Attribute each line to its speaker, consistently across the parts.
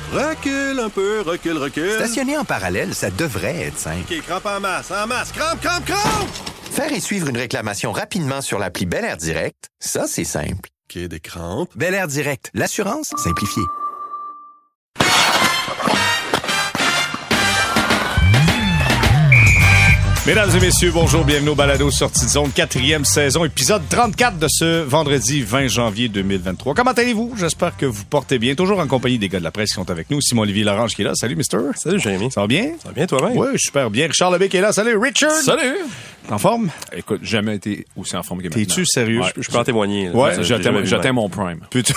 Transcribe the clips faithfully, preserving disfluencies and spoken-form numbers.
Speaker 1: Recule un peu, recule, recule.
Speaker 2: Stationner en parallèle, ça devrait être simple.
Speaker 1: OK, crampe en masse, en masse, crampe, crampe, crampe!
Speaker 2: Faire et suivre une réclamation rapidement sur l'appli Bel Air Direct, ça, c'est simple.
Speaker 1: OK, des crampes.
Speaker 2: Bel Air Direct, l'assurance simplifiée.
Speaker 3: Mesdames et messieurs, bonjour, bienvenue au Balado Sortie de zone, quatrième saison, épisode trente-quatre de ce vendredi vingt janvier deux mille vingt-trois. Comment allez-vous? J'espère que vous portez bien. Toujours en compagnie des gars de la presse qui sont avec nous. Simon-Olivier Lorange qui est là. Salut, mister.
Speaker 4: Salut, Jérémy.
Speaker 3: Ça va bien?
Speaker 4: Ça va bien, toi-même?
Speaker 3: Oui, super bien. Richard Lebé qui est là. Salut, Richard.
Speaker 5: Salut.
Speaker 3: T'es en forme?
Speaker 5: Écoute, jamais été aussi en forme que maintenant.
Speaker 3: T'es-tu sérieux?
Speaker 5: Ouais,
Speaker 4: je, je peux en témoigner. Là.
Speaker 3: Ouais,
Speaker 5: Ça, j'atteins, j'atteins mon prime.
Speaker 3: Putain.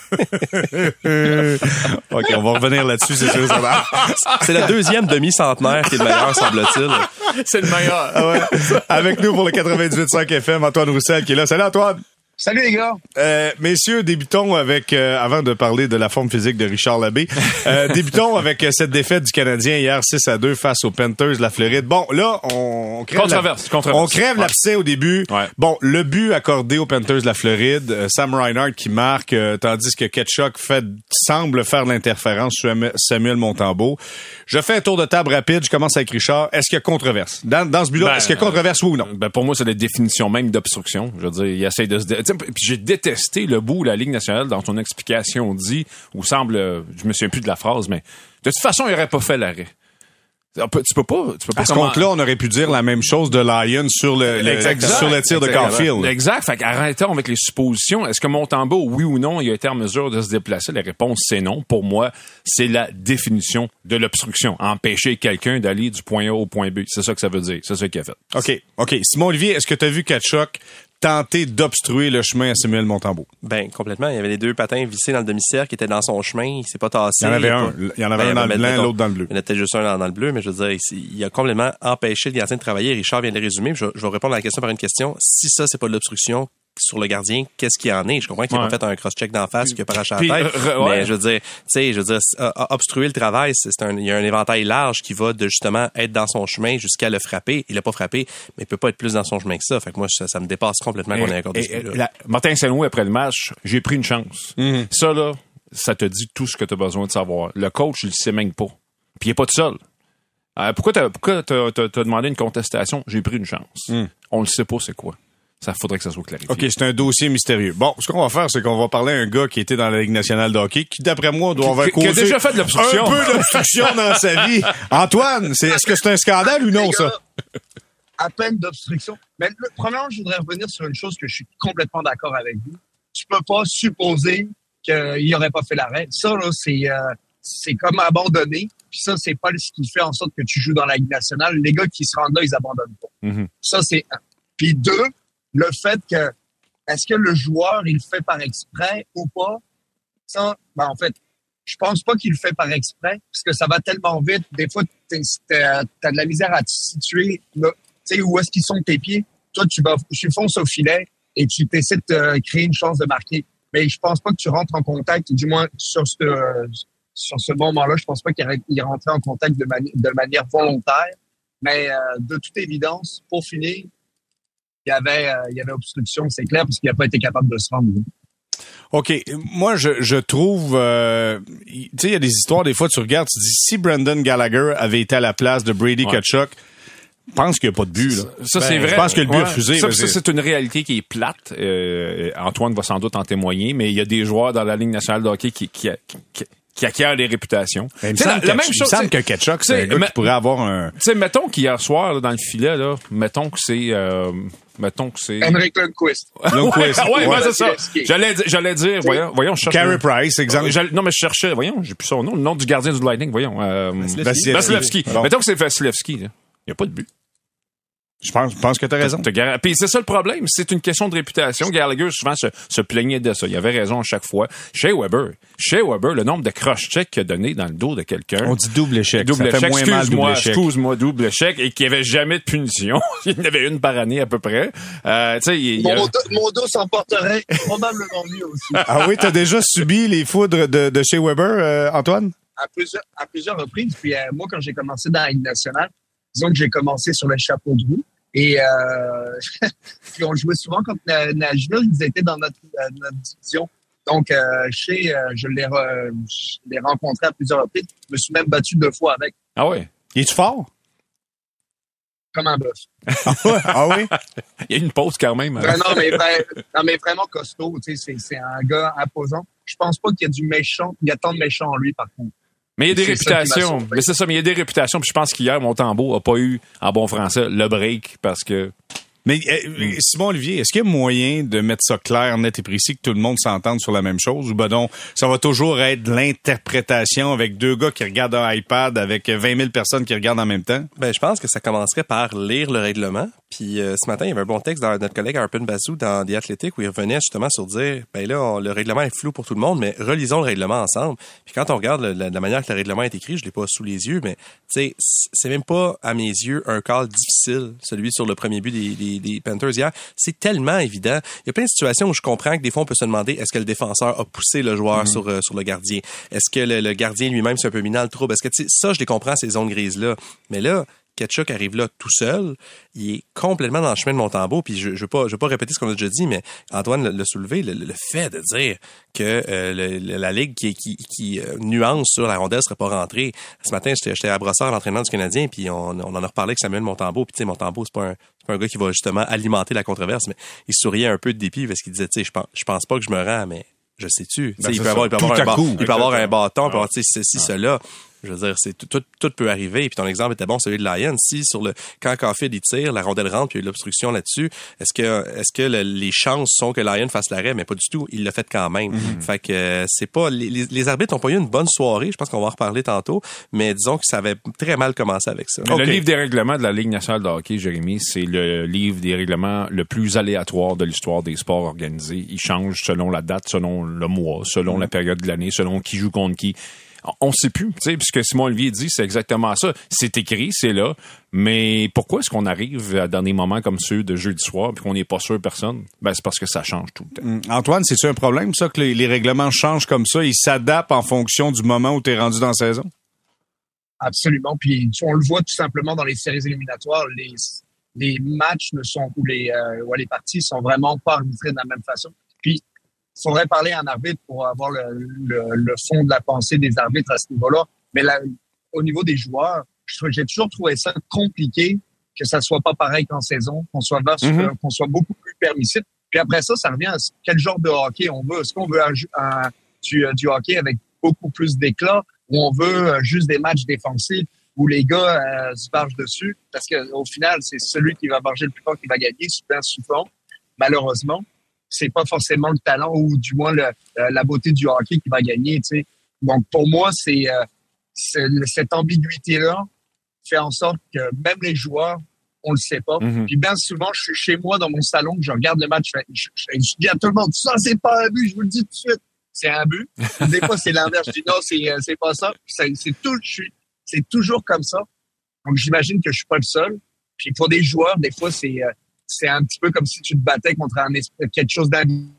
Speaker 3: Ouais. OK, on va revenir là-dessus, c'est sûr. Ça va.
Speaker 4: C'est le deuxième demi-centenaire qui est le meilleur, semble-t-il.
Speaker 5: C'est le meilleur.
Speaker 3: Ah ouais. Avec nous pour le quatre-vingt-dix-huit virgule cinq F M, Antoine Roussel qui est là. Salut, Antoine.
Speaker 6: Salut les gars!
Speaker 3: Euh, messieurs, débutons avec, euh, avant de parler de la forme physique de Richard Labbé, euh, débutons avec euh, cette défaite du Canadien hier six à deux face aux Panthers de la Floride. Bon, là, on, on crève,
Speaker 5: controverse,
Speaker 3: la,
Speaker 5: controverse.
Speaker 3: on crève
Speaker 5: ouais.
Speaker 3: l'abcès au début.
Speaker 5: Ouais.
Speaker 3: Bon, le but accordé aux Panthers de la Floride, euh, Sam Reinhart qui marque, euh, tandis que Ketchuk fait, semble faire l'interférence sur Samuel Montembeault. Je fais un tour de table rapide, je commence avec Richard. Est-ce qu'il y a controverse? Dans, dans ce but-là,
Speaker 5: Ben,
Speaker 3: est-ce qu'il y a controverse, oui ou non?
Speaker 5: Ben, pour moi, c'est la définition même d'obstruction. Je veux dire, il essaie de se... Dé... Puis j'ai détesté le bout où la Ligue nationale, dans son explication, dit, ou semble, je me souviens plus de la phrase, mais de toute façon, il n'aurait pas fait l'arrêt. Tu peux pas... Tu peux pas
Speaker 3: à ce
Speaker 5: comment...
Speaker 3: compte-là, on aurait pu dire la même chose de Lyon sur le, le,
Speaker 5: exact,
Speaker 3: sur le tir de Caulfield.
Speaker 5: Exact. Fait qu'arrêtons avec les suppositions. Est-ce que Montembeault, oui ou non, il a été en mesure de se déplacer? La réponse, c'est non. Pour moi, c'est la définition de l'obstruction. Empêcher quelqu'un d'aller du point A au point B. C'est ça que ça veut dire. C'est ça qu'il a fait.
Speaker 3: OK. OK. Simon-Olivier, est-ce que tu as vu Ketchuk tenter d'obstruer le chemin à Samuel Montembeaut?
Speaker 4: Ben, complètement. Il y avait les deux patins vissés dans le demi-cercle qui étaient dans son chemin. Il s'est pas tassé.
Speaker 3: Il y en avait
Speaker 4: il
Speaker 3: un.
Speaker 4: pas...
Speaker 3: Il y en avait ben, un dans le blanc, l'autre dans le bleu.
Speaker 4: Il y en avait juste un dans, dans le bleu, mais je veux dire, il a complètement empêché le gardien de travailler. Richard vient de le résumer. Je, je vais répondre à la question par une question. Si ça, c'est pas de l'obstruction sur le gardien, qu'est-ce qu'il en est? Je comprends qu'il n'a
Speaker 5: ouais.
Speaker 4: pas fait un cross-check d'en face, qu'il a pas arraché la
Speaker 5: Puis,
Speaker 4: tête.
Speaker 5: euh, ouais.
Speaker 4: Mais je veux dire, tu sais, je veux dire, euh, obstruer le travail, c'est, c'est un, il y a un éventail large qui va de justement être dans son chemin jusqu'à le frapper. Il l'a pas frappé, mais il peut pas être plus dans son chemin que ça. Fait que moi, ça, ça me dépasse complètement et, qu'on ait accordé ce but-là.
Speaker 5: Martin Saint-Louis, après le match, j'ai pris une chance.
Speaker 3: Mm-hmm.
Speaker 5: Ça, là, ça te dit tout ce que tu as besoin de savoir. Le coach, il le sait même pas. Puis il est pas tout seul. Euh, pourquoi t'as, pourquoi t'as, t'as, t'as demandé une contestation? J'ai pris une chance. Mm. On le sait pas, c'est quoi. Ça faudrait que ça soit clarifié.
Speaker 3: OK, c'est un dossier mystérieux. Bon, ce qu'on va faire, c'est qu'on va parler à un gars qui était dans la Ligue nationale de hockey, qui, d'après moi, doit avoir causé...
Speaker 5: Qui a déjà fait de l'obstruction.
Speaker 3: Un peu d'obstruction dans sa vie. Antoine, c'est, est-ce que c'est un scandale ou non, ça?
Speaker 6: À peine d'obstruction. Mais le, premièrement, je voudrais revenir sur une chose que je suis complètement d'accord avec vous. Tu peux pas supposer qu'il n'aurait pas fait l'arrêt. Ça, là, c'est, euh, c'est comme abandonné. Puis ça, c'est pas ce qui fait en sorte que tu joues dans la Ligue nationale. Les gars qui se rendent là, ils abandonnent pas. Mm-hmm. Ça, c'est un. Puis deux, le fait que, est-ce que le joueur, il le fait par exprès ou pas? Ça, ben, en fait, je pense pas qu'il le fait par exprès, parce que ça va tellement vite. Des fois, t'as, t'as de la misère à te situer, là. Tu sais, où est-ce qu'ils sont tes pieds? Toi, tu vas, tu fonces au filet et tu t'essaies de te créer une chance de marquer. Mais je pense pas que tu rentres en contact, du moins sur ce, sur ce moment-là, je pense pas qu'il rentrait en contact de, mani- de manière volontaire. Mais, euh, de toute évidence, pour finir, il y avait, euh, il y avait obstruction, c'est clair, parce qu'il n'a pas été capable de se rendre.
Speaker 3: OK. Moi, je, je trouve... Euh, tu sais, il y a des histoires, des fois, tu regardes, tu dis, si Brendan Gallagher avait été à la place de Brady ouais. Ketchuk, je pense qu'il n'y a pas de but. Là.
Speaker 5: Ça,
Speaker 3: ben,
Speaker 5: c'est vrai.
Speaker 3: Je pense que le but
Speaker 5: ouais.
Speaker 3: a refusé.
Speaker 5: Ça, ça, c'est une réalité qui est plate. Euh, Antoine va sans doute en témoigner, mais il y a des joueurs dans la Ligue nationale de hockey qui... qui, qui qui acquiert des réputations.
Speaker 3: Il me semble, la, la même chose, il me semble que Ketchuk, c'est un gars qui pourrait avoir un...
Speaker 5: Tu sais, mettons qu'hier soir, là, dans le filet, là, mettons que c'est... Euh, mettons que c'est...
Speaker 6: Henrik Lundqvist.
Speaker 3: Lundqvist.
Speaker 5: ouais, ouais, ouais, c'est ça. J'allais, j'allais dire, voyons, voyons, je cherche...
Speaker 3: Carey Price, exemple.
Speaker 5: Euh, non, mais je cherchais, voyons, j'ai plus son nom, le nom du gardien du Lightning, voyons. Euh,
Speaker 3: Vasilevski.
Speaker 5: Vasilevski. Bon. Mettons que c'est Vasilevski, là. Il n'y a pas de but.
Speaker 3: Je pense, je pense que t'as raison.
Speaker 5: T'as, t'as, puis c'est ça le problème, c'est une question de réputation. Gallagher souvent se, se plaignait de ça. Il avait raison à chaque fois. Shea Weber, Shea Weber, le nombre de cross-checks qu'il a donné dans le dos de quelqu'un.
Speaker 3: On dit double échec.
Speaker 5: Double
Speaker 3: ça
Speaker 5: échec.
Speaker 3: fait moins mal
Speaker 5: excuse-moi,
Speaker 3: double échec.
Speaker 5: excuse-moi, double échec, et qu'il n'y avait jamais de punition. Il y en avait une par année à peu près. Euh, tu sais, il,
Speaker 6: mon,
Speaker 5: il a...
Speaker 6: dos, mon dos s'en porterait probablement mieux aussi.
Speaker 3: Ah oui, t'as déjà subi les foudres de, de Shea Weber, euh, Antoine?
Speaker 6: À plusieurs, à plusieurs reprises. Puis euh, moi, quand j'ai commencé dans la Ligue nationale, disons que j'ai commencé sur le chapeau de roue. Et euh, puis on jouait souvent contre Nashville, ils étaient dans notre, notre division. Donc, euh, je sais, euh, je l'ai, re, je l'ai rencontré à plusieurs reprises. Je me suis même battu deux fois avec.
Speaker 5: Ah oui?
Speaker 3: Il est-tu fort?
Speaker 6: Comme un bœuf.
Speaker 3: Ah oui?
Speaker 5: Il y a une pause quand même.
Speaker 6: Ouais, non, mais, non, mais vraiment costaud. Tu sais, c'est, c'est un gars imposant. Je pense pas qu'il y a du méchant. Il y a tant de méchants en lui, par contre.
Speaker 5: Mais il y a des
Speaker 6: c'est
Speaker 5: réputations. Mais c'est ça, mais il y a des réputations. Puis je pense qu'hier, Montembeault a pas eu, en bon français, le break parce que...
Speaker 3: Mais euh, Simon Olivier, est-ce qu'il y a moyen de mettre ça clair, net et précis, que tout le monde s'entende sur la même chose? Ou ben donc, ça va toujours être de l'interprétation avec deux gars qui regardent un iPad avec vingt mille personnes qui regardent en même temps?
Speaker 4: Ben, je pense que ça commencerait par lire le règlement. Puis euh, ce matin, il y avait un bon texte dans notre collègue Arpin Bazou dans The Athletic où il revenait justement sur dire, ben là, on, le règlement est flou pour tout le monde, mais relisons le règlement ensemble. Puis quand on regarde le, la, la manière que le règlement est écrit, je l'ai pas sous les yeux, mais tu sais, c'est même pas à mes yeux un call difficile, celui sur le premier but des, des, des Panthers hier. C'est tellement évident. Il y a plein de situations où je comprends que des fois on peut se demander est-ce que le défenseur a poussé le joueur mm-hmm. sur euh, sur le gardien, est-ce que le, le gardien lui-même s'est un peu mis dans le trouble, est-ce que tu sais, ça je les comprends ces zones grises là, mais là Tkachuk arrive là tout seul, il est complètement dans le chemin de Montembeault, puis je, je veux pas, je veux pas répéter ce qu'on a déjà dit, mais Antoine l'a soulevé, le, le fait de dire que euh, le, la ligue qui, qui, qui euh, nuance sur la rondelle serait pas rentrée. Ce matin, j'étais, j'étais à Brossard, l'entraînement du Canadien, puis on, on en a reparlé avec Samuel Montembeault, puis tu sais, Montembeault, c'est pas un, c'est pas un gars qui va justement alimenter la controverse, mais il souriait un peu de dépit parce qu'il disait, tu sais, je pense, je pense pas que je me rends, mais je sais-tu, ben, il peut avoir, il peut avoir un, coup, il peut avoir un bâton, il peut avoir, tu sais, ceci, ah. cela. Je veux dire, c'est tout, tout, tout peut arriver. Puis ton exemple était bon, celui de Lyon. Si sur le quand Caulfield il tire, la rondelle rentre, puis il y a eu l'obstruction là-dessus, est-ce que est-ce que le, les chances sont que Lyon fasse l'arrêt? Mais pas du tout. Il l'a fait quand même. Mm-hmm. Fait que euh, c'est pas les, les arbitres ont pas eu une bonne soirée. Je pense qu'on va en reparler tantôt. Mais disons que ça avait très mal commencé avec ça.
Speaker 5: Okay. Le livre des règlements de la Ligue nationale de hockey, Jérémy, c'est le livre des règlements le plus aléatoire de l'histoire des sports organisés. Il change selon la date, selon le mois, selon mm-hmm. la période de l'année, selon qui joue contre qui. On sait plus, tu sais, puisque Simon Olivier dit, c'est exactement ça. C'est écrit, c'est là. Mais pourquoi est-ce qu'on arrive dans des moments comme ceux de jeudi soir puis qu'on n'est pas sûr personne? Ben, c'est parce que ça change tout le temps.
Speaker 3: Mmh. Antoine, c'est-tu un problème, ça, que les, les règlements changent comme ça? Ils s'adaptent en fonction du moment où tu es rendu dans la saison?
Speaker 6: Absolument. Puis, on le voit tout simplement dans les séries éliminatoires. Les, les matchs ne sont, ou les, euh, ouais, les parties sont vraiment pas arbitrées de la même façon. Puis, il faudrait parler à un arbitre pour avoir le, le, le fond de la pensée des arbitres à ce niveau-là. Mais là, au niveau des joueurs, j'ai toujours trouvé ça compliqué que ça soit pas pareil qu'en saison, qu'on soit vaste, mm-hmm. qu'on soit beaucoup plus permissif. Puis après ça, ça revient à quel genre de hockey on veut. Est-ce qu'on veut un, un, du, du hockey avec beaucoup plus d'éclat ou on veut juste des matchs défensifs où les gars euh, se bargent dessus? Parce que au final, c'est celui qui va barger le plus fort qui va gagner, souvent, souvent, malheureusement. C'est pas forcément le talent ou du moins le, euh, la beauté du hockey qui va gagner, tu sais. Donc pour moi, c'est, euh, c'est cette ambiguïté-là fait en sorte que même les joueurs, on le sait pas. Mm-hmm. Puis bien souvent, je suis chez moi dans mon salon, je regarde le match, je, je, je, je dis à tout le monde, ça c'est pas un but, je vous le dis tout de suite, c'est un but. Des fois c'est l'inverse, je dis non, c'est c'est pas ça. C'est, c'est tout, je suis, c'est toujours comme ça. Donc j'imagine que je suis pas le seul. Puis pour des joueurs, des fois c'est euh, c'est un petit peu comme si tu te battais contre un quelque chose d'invisible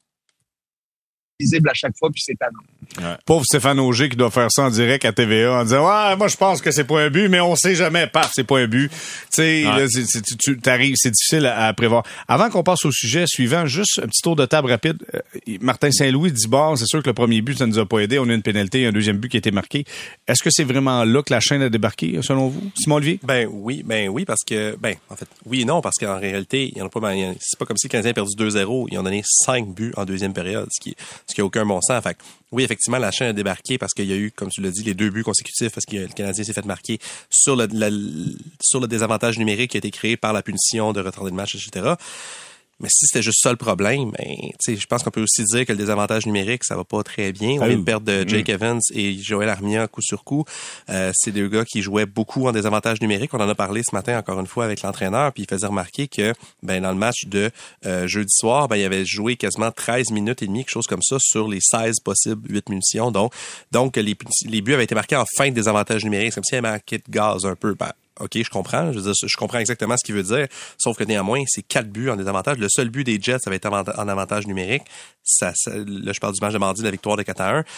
Speaker 6: à chaque fois, puis c'est tannant.
Speaker 3: Ouais. Pauvre Stéphane Auger qui doit faire ça en direct à T V A en disant « Ouais, moi je pense que c'est pas un but, mais on sait jamais. Paf, c'est pas un but. » Tu sais, ouais. là, c'est, c'est, tu, tu t'arrives, c'est difficile à, à prévoir. Avant qu'on passe au sujet suivant, juste un petit tour de table rapide. Euh, Martin Saint-Louis dit « Bon, c'est sûr que le premier but, ça nous a pas aidé. On a une pénalité, un deuxième but qui a été marqué. » Est-ce que c'est vraiment là que la chaîne a débarqué, selon vous? Simon Olivier?
Speaker 4: Ben oui, ben oui, parce que, ben, en fait, oui et non, parce qu'en réalité, il y en a pas, ben, c'est pas comme si le Canadien a perdu deux zéro. Ils ont donné cinq buts en deuxième période, ce qui, ce qui a aucun bon sens. Fait que, oui, effectivement, la chaîne a débarqué parce qu'il y a eu, comme tu l'as dit, les deux buts consécutifs parce que le Canadien s'est fait marquer sur le, la, sur le désavantage numérique qui a été créé par la punition de retarder le match, et cetera. Mais si c'était juste ça le problème, ben, tu sais, je pense qu'on peut aussi dire que le désavantage numérique, ça va pas très bien. On vient de perdre de Jake mmh. Evans et Joël Armia coup sur coup. Euh, c'est deux gars qui jouaient beaucoup en désavantage numérique. On en a parlé ce matin encore une fois avec l'entraîneur, puis il faisait remarquer que, ben, dans le match de euh, jeudi soir, ben, il avait joué quasiment treize minutes et demie, quelque chose comme ça, sur les seize possibles, huit munitions. Donc, donc les, les buts avaient été marqués en fin de désavantage numérique. C'est comme s'il y avait marqué de gaz un peu. Ben, OK, je comprends. Je veux dire, je comprends exactement ce qu'il veut dire. Sauf que néanmoins, c'est quatre buts en désavantage. Le seul but des Jets, ça va être en avantage numérique. Ça, ça, là, je parle du match de mardi, la victoire de quatre à un. Tu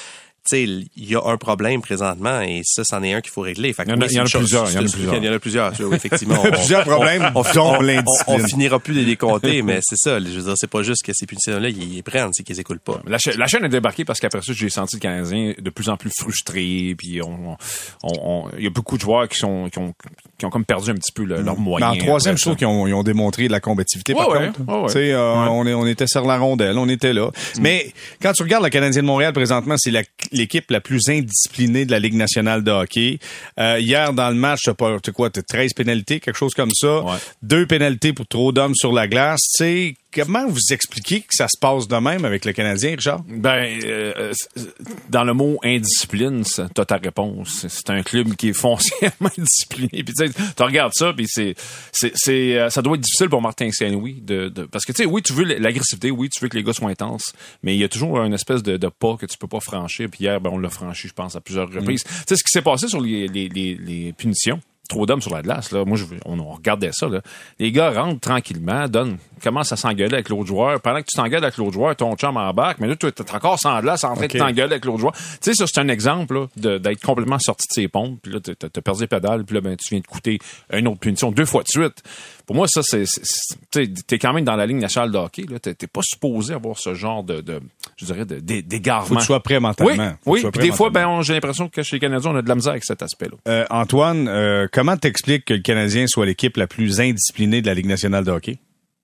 Speaker 4: sais, il y a un problème présentement et ça, c'en est un qu'il faut régler. Fait que,
Speaker 5: il y en a,
Speaker 4: oui,
Speaker 5: il y en a
Speaker 4: chose,
Speaker 5: plusieurs. Il y en a
Speaker 4: c'est,
Speaker 5: plusieurs.
Speaker 4: Il y en a plusieurs. Oui, effectivement. On,
Speaker 3: plusieurs problèmes,
Speaker 4: on,
Speaker 3: dont
Speaker 4: on,
Speaker 3: l'indiscipline.
Speaker 4: on, on finira plus de les compter, mais c'est ça. Je veux dire, c'est pas juste que ces punitions-là, ils les prennent, c'est qu'ils les écoulent pas.
Speaker 5: La, cha- la chaîne est débarquée parce qu'après ça, j'ai senti le Canadien de plus en plus frustré. Puis on, on, on, il y a beaucoup de joueurs qui sont qui ont qui ont comme perdu un petit peu le, leurs moyens.
Speaker 3: Mais en troisième, je
Speaker 5: après ça.
Speaker 3: trouve qu'ils ont, ils ont démontré de la combativité.
Speaker 5: Ouais,
Speaker 3: par
Speaker 5: ouais,
Speaker 3: contre,
Speaker 5: ouais, ouais.
Speaker 3: Tu sais, euh,
Speaker 5: Ouais.
Speaker 3: on, est, on était sur la rondelle, on était là. Mm. Mais quand tu regardes le Canadien de Montréal présentement, c'est la, l'équipe la plus indisciplinée de la Ligue nationale de hockey. Euh, hier dans le match, t'as pas, t'as quoi, t'as treize pénalités, quelque chose comme ça.
Speaker 5: Ouais.
Speaker 3: Deux pénalités pour trop d'hommes sur la glace. Tu sais, comment vous expliquez que ça se passe de même avec le Canadien, Richard?
Speaker 5: Ben, euh, dans le mot indiscipline, ça, t'as ta réponse. C'est un club qui est foncièrement indiscipliné. Puis tu sais, tu regardes ça, puis c'est, c'est, c'est, ça doit être difficile pour Martin Saint-Louis de, de parce que tu sais, oui, tu veux l'agressivité, oui, tu veux que les gars soient intenses, mais il y a toujours une espèce de, de pas que tu peux pas franchir. Puis hier, ben, on l'a franchi, je pense, à plusieurs reprises. Mm. Tu sais, ce qui s'est passé sur les, les, les, les punitions. Trop d'hommes sur la glace, là. Moi, je, on, on regardait ça, là. Les gars rentrent tranquillement, donnent, commencent à s'engueuler avec l'autre joueur. Pendant que tu t'engueules avec l'autre joueur, ton chum embarque, mais là, tu es encore sans glace en train okay. de t'engueuler avec l'autre joueur. Tu sais, ça, c'est un exemple, là, de, d'être complètement sorti de ses pompes, puis là, t'as, t'as perdu les pédales, puis là, ben, tu viens de coûter une autre punition deux fois de suite. Pour moi, ça, c'est, c'est, c'est tu sais, t'es quand même dans la Ligue nationale de hockey, là. T'es, t'es pas supposé avoir ce genre de, de je dirais, de, d'égarement.
Speaker 3: Faut que tu sois prêt mentalement.
Speaker 5: Oui, oui. Puis des fois, ben, on, j'ai l'impression que chez les Canadiens, on a de la misère avec cet aspect-là.
Speaker 3: Euh, Antoine, euh, comment t'expliques que le Canadien soit l'équipe la plus indisciplinée de la Ligue nationale de hockey?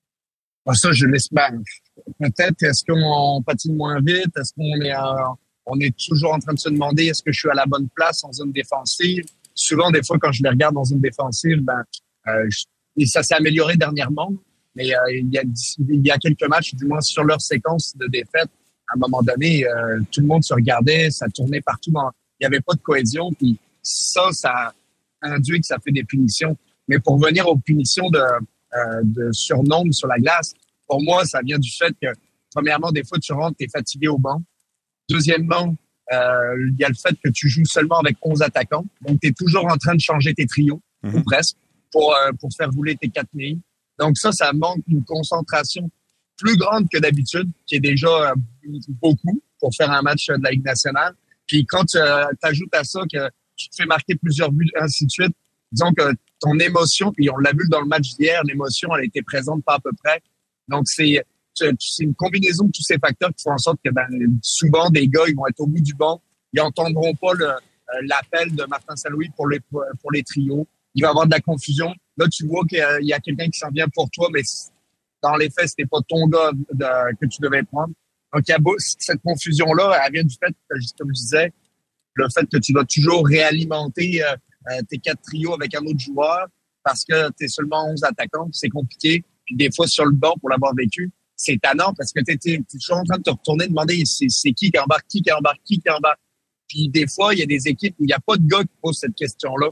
Speaker 6: Ah, ça, je l'espère. Peut-être, est-ce qu'on patine moins vite? Est-ce qu'on est, euh, on est toujours en train de se demander est-ce que je suis à la bonne place en zone défensive? Souvent, des fois, quand je les regarde dans une défensive, ben, euh, je, et ça s'est amélioré dernièrement, mais euh, il y a, il y a quelques matchs, du moins sur leur séquence de défaite, à un moment donné, euh, tout le monde se regardait, ça tournait partout. Dans, il n'y avait pas de cohésion, puis ça, ça induit que ça fait des punitions. Mais pour venir aux punitions de, euh, de surnombre sur la glace, pour moi, ça vient du fait que, premièrement, des fois, tu rentres, tu es fatigué au banc. Deuxièmement, euh, il y a le fait que tu joues seulement avec onze attaquants. Donc, tu es toujours en train de changer tes trios, mm-hmm. ou presque, pour, euh, pour faire rouler tes quatre lignes. Donc, ça, ça manque une concentration plus grande que d'habitude, qui est déjà euh, beaucoup pour faire un match de la Ligue nationale. Puis quand tu euh, ajoutes à ça que tu te fais marquer plusieurs buts, ainsi de suite, disons que ton émotion, puis on l'a vu dans le match d'hier, l'émotion, elle était présente pas à peu près. Donc, c'est, c'est une combinaison de tous ces facteurs qui font en sorte que ben, souvent, des gars, ils vont être au bout du banc, ils entendront pas le, euh, l'appel de Martin Saint-Louis pour les, pour les trios. Il va y avoir de la confusion. Là, tu vois qu'il y a, il y a quelqu'un qui s'en vient pour toi, mais dans les faits, c'était pas ton gars de, que tu devais prendre. Donc, il y a beau, cette confusion-là, elle vient du fait, comme je disais, le fait que tu dois toujours réalimenter euh, euh, tes quatre trios avec un autre joueur parce que tu es seulement onze attaquants, c'est compliqué. Puis des fois, sur le banc, pour l'avoir vécu, c'est tannant parce que tu es toujours en train de te retourner, demander c'est, c'est qui qui embarque, qui qui embarque, qui qui embarque. Puis des fois, il y a des équipes où il n'y a pas de gars qui posent cette question-là.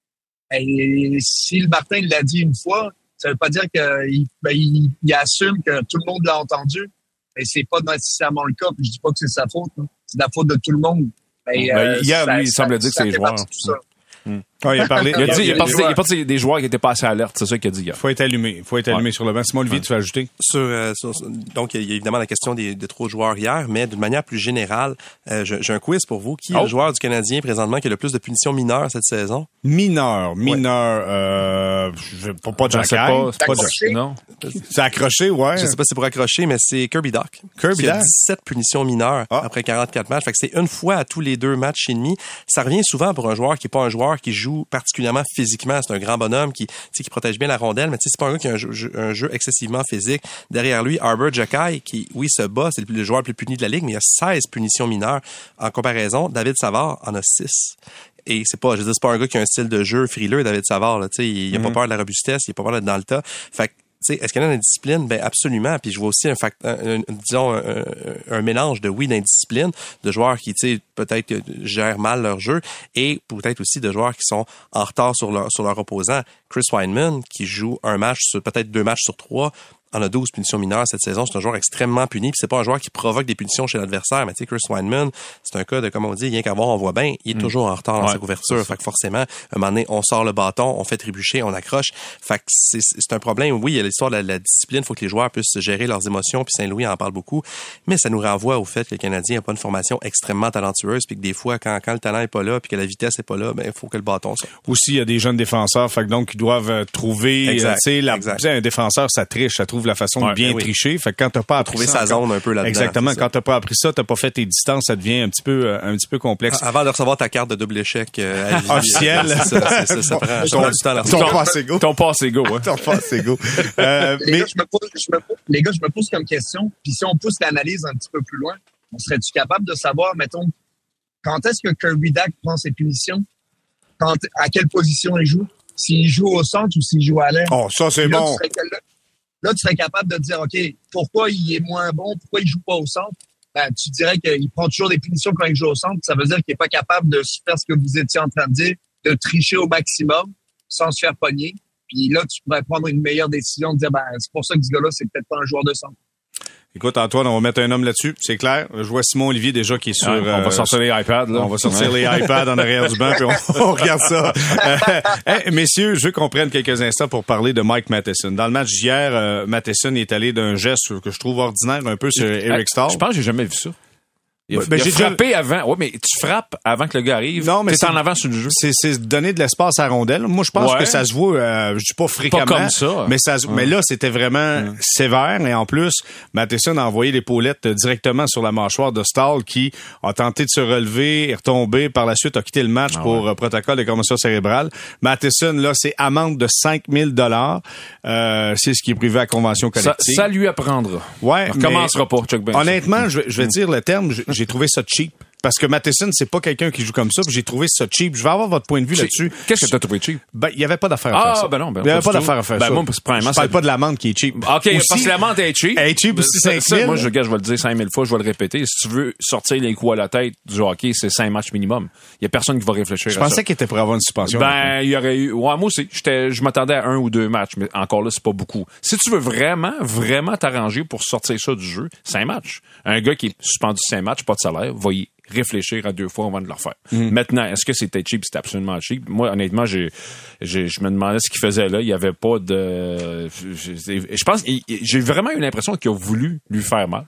Speaker 6: Et si le Martin l'a dit une fois, ça veut pas dire qu'il ben, il, il assume que tout le monde l'a entendu. Mais c'est pas nécessairement le cas. Puis je dis pas que c'est sa faute. Hein. C'est la faute de tout le monde. Mais,
Speaker 5: ben,
Speaker 6: euh,
Speaker 5: hier,
Speaker 6: ça,
Speaker 5: lui, il
Speaker 6: ça,
Speaker 5: semble dire que c'est les joueurs.
Speaker 3: Hum. Oh, il a parlé.
Speaker 5: Il a dit, il,
Speaker 3: il,
Speaker 5: a parti, il, a parti, il a parti des joueurs qui étaient pas assez alertes, c'est ça qu'il a dit hier.
Speaker 3: Faut être allumé. Faut être allumé ouais. sur le banc. Simon Olivier, ouais. tu veux ajouter?
Speaker 4: Sur, euh, sur, donc, il y a évidemment la question des, des trop de joueurs hier, mais d'une manière plus générale, euh, j'ai, j'ai un quiz pour vous. Qui oh. est le joueur du Canadien présentement qui a le plus de punitions mineures cette saison?
Speaker 3: Mineur, mineur, ouais. euh, je, pas, pas de Jack.
Speaker 5: C'est pas
Speaker 6: de
Speaker 5: non.
Speaker 3: C'est accroché, ouais.
Speaker 4: Je sais pas si c'est pour accrocher, mais c'est Kirby Dach.
Speaker 3: Kirby
Speaker 4: Dach.
Speaker 3: Dach.
Speaker 4: dix-sept punitions mineures ah. après quarante-quatre matchs. Fait que c'est une fois à tous les deux matchs et demi. Ça revient souvent pour un joueur qui est pas un joueur qui joue particulièrement physiquement. C'est un grand bonhomme qui, qui protège bien la rondelle, mais c'est pas un gars qui a un jeu, un jeu excessivement physique. Derrière lui, Arber Xhekaj, qui, oui, se bat, c'est le, le joueur le plus puni de la Ligue, mais il a seize punitions mineures. En comparaison, David Savard en a six. Et c'est pas, je veux dire, c'est pas un gars qui a un style de jeu frileux, David Savard, là, tu sais, il, il a mm-hmm. pas peur de la robustesse, il a pas peur d'être dans le tas. Fait que, tu sais, est-ce qu'il y a une discipline? Ben, absolument. Puis je vois aussi un fact, un, un, disons, un, un mélange de, oui, d'indiscipline, de joueurs qui, tu sais, peut-être gèrent mal leur jeu et peut-être aussi de joueurs qui sont en retard sur leur, sur leur opposant. Chris Wideman, qui joue un match sur, peut-être deux matchs sur trois, en a douze punitions mineures cette saison. C'est un joueur extrêmement puni. Puis c'est pas un joueur qui provoque des punitions chez l'adversaire. Mais tu sais, Chris Wideman, c'est un cas de, comme on dit, rien qu'à voir, on voit bien, il est mm. toujours en retard dans
Speaker 5: ouais,
Speaker 4: sa couverture. Fait que forcément, un moment donné, on sort le bâton, on fait trébucher, on accroche. Fait que c'est, c'est un problème. Oui, il y a l'histoire de la, la discipline. Il faut que les joueurs puissent gérer leurs émotions. Puis Saint-Louis en parle beaucoup. Mais ça nous renvoie au fait que le Canadien n'a pas une formation extrêmement talentueuse. Puis que des fois, quand, quand le talent est pas là, puis que la vitesse est pas là, ben, il faut que le bâton sorte.
Speaker 3: Aussi, il y a des jeunes défenseurs. Fait que donc, ils doivent trouver,
Speaker 4: exact,
Speaker 3: tu sais, la,
Speaker 4: exact.
Speaker 3: un défenseur, ça triche, ça trouve la façon ouais, de bien ben oui. tricher. Fait que quand t'as pas appris
Speaker 4: trouver
Speaker 3: ça,
Speaker 4: sa zone un peu là-dedans.
Speaker 3: Exactement. Quand t'as pas appris ça, t'as pas fait tes distances, ça devient un petit peu, un petit peu complexe.
Speaker 4: Avant de recevoir ta carte de double échec, euh, à vie,
Speaker 3: officielle.
Speaker 4: C'est ça, c'est ça, ça prend ton, du temps à
Speaker 3: ton passe égo.
Speaker 5: Ton passe égo, hein.
Speaker 3: Ton passe égo. Euh,
Speaker 6: les,
Speaker 3: mais...
Speaker 6: gars, je me pose, je me pose, les gars, je me pose comme question, puis si on pousse l'analyse un petit peu plus loin, on serait-tu capable de savoir, mettons, quand est-ce que Kirby Dach prend ses punitions? Quand, à quelle position il joue? S'il joue au centre ou s'il joue à l'aile?
Speaker 3: Oh, ça, c'est
Speaker 6: là,
Speaker 3: bon.
Speaker 6: Tu serais, là, là, tu serais capable de dire, OK, pourquoi il est moins bon? Pourquoi il joue pas au centre? Ben, tu dirais qu'il prend toujours des punitions quand il joue au centre. Ça veut dire qu'il est pas capable de faire ce que vous étiez en train de dire, de tricher au maximum sans se faire pogner. Puis là, tu pourrais prendre une meilleure décision de dire, ben, c'est pour ça que ce gars-là, c'est peut-être pas un joueur de centre.
Speaker 3: Écoute, Antoine, on va mettre un homme là-dessus, c'est clair. Je vois Simon Olivier déjà qui est sur...
Speaker 5: Ouais, on va
Speaker 3: euh,
Speaker 5: sortir les iPads, là.
Speaker 3: On va sortir ouais. les iPads en arrière du banc, puis on, on regarde ça. Euh, hey, messieurs, je veux qu'on prenne quelques instants pour parler de Mike Matheson. Dans le match d'hier, euh, Matheson est allé d'un geste que je trouve ordinaire un peu sur Eric Staal.
Speaker 5: Je pense que j'ai jamais vu ça. Il a,
Speaker 3: ben,
Speaker 5: il a
Speaker 3: j'ai
Speaker 5: frappé
Speaker 3: déjà...
Speaker 5: avant. Ouais, mais tu frappes avant que le gars arrive. Non, mais t'es en avant sur le jeu.
Speaker 3: C'est, c'est donner de l'espace à la rondelle. Moi, je pense ouais. que ça se voit, euh, je dis pas fréquemment.
Speaker 5: Pas comme ça.
Speaker 3: Mais ça, ouais. mais là, c'était vraiment ouais. sévère. Et en plus, Matheson a envoyé l'épaulettes directement sur la mâchoire de Staal qui a tenté de se relever, est retombé. Par la suite, a quitté le match ah, pour ouais. euh, protocole de commotion cérébrale. Matheson, là, c'est amende de cinq mille dollars. Euh, c'est ce qui est prévu à la convention collective.
Speaker 5: Ça, ça lui apprendra.
Speaker 3: Ouais.
Speaker 5: On recommencera pas, Chuck Benson.
Speaker 3: Honnêtement, je, je vais dire le terme, j'ai trouvé ça cheap. Parce que Matheson, c'est pas quelqu'un qui joue comme ça, puis j'ai trouvé ça cheap. Je vais avoir votre point de vue
Speaker 5: cheap.
Speaker 3: là-dessus.
Speaker 5: Qu'est-ce que t'as trouvé cheap?
Speaker 3: Ben, il y avait pas d'affaire à
Speaker 5: ah,
Speaker 3: faire ça.
Speaker 5: Ah, ben non, ben
Speaker 3: il y avait pas,
Speaker 5: pas
Speaker 3: d'affaire à faire
Speaker 5: ben
Speaker 3: ça.
Speaker 5: Moi, c'est
Speaker 3: je parle pas de l'amende qui est cheap.
Speaker 5: OK, aussi, parce que l'amende est cheap.
Speaker 3: Elle est cheap aussi, cinq mille.
Speaker 5: Moi, je, gars, je vais le dire cinq mille fois, je vais le répéter. Si tu veux sortir les coups à la tête du hockey, c'est cinq matchs minimum. Il y a personne qui va réfléchir
Speaker 3: je
Speaker 5: à ça.
Speaker 3: Je pensais qu'il était pour avoir une suspension.
Speaker 5: Ben, il y aurait eu, ouais, moi aussi, j'étais, je m'attendais à un ou deux matchs, mais encore là, c'est pas beaucoup. Si tu veux vraiment, vraiment t'arranger pour sortir ça du jeu, cinq matchs. Un gars qui est suspendu cinq matchs, pas de salaire, va y réfléchir à deux fois avant de le refaire. Mm. Maintenant, est-ce que c'était cheap? C'était absolument cheap. Moi, honnêtement, j'ai, j'ai, je me demandais ce qu'il faisait là. Il y avait pas de... Je, je pense... J'ai vraiment eu l'impression qu'il a voulu lui faire mal.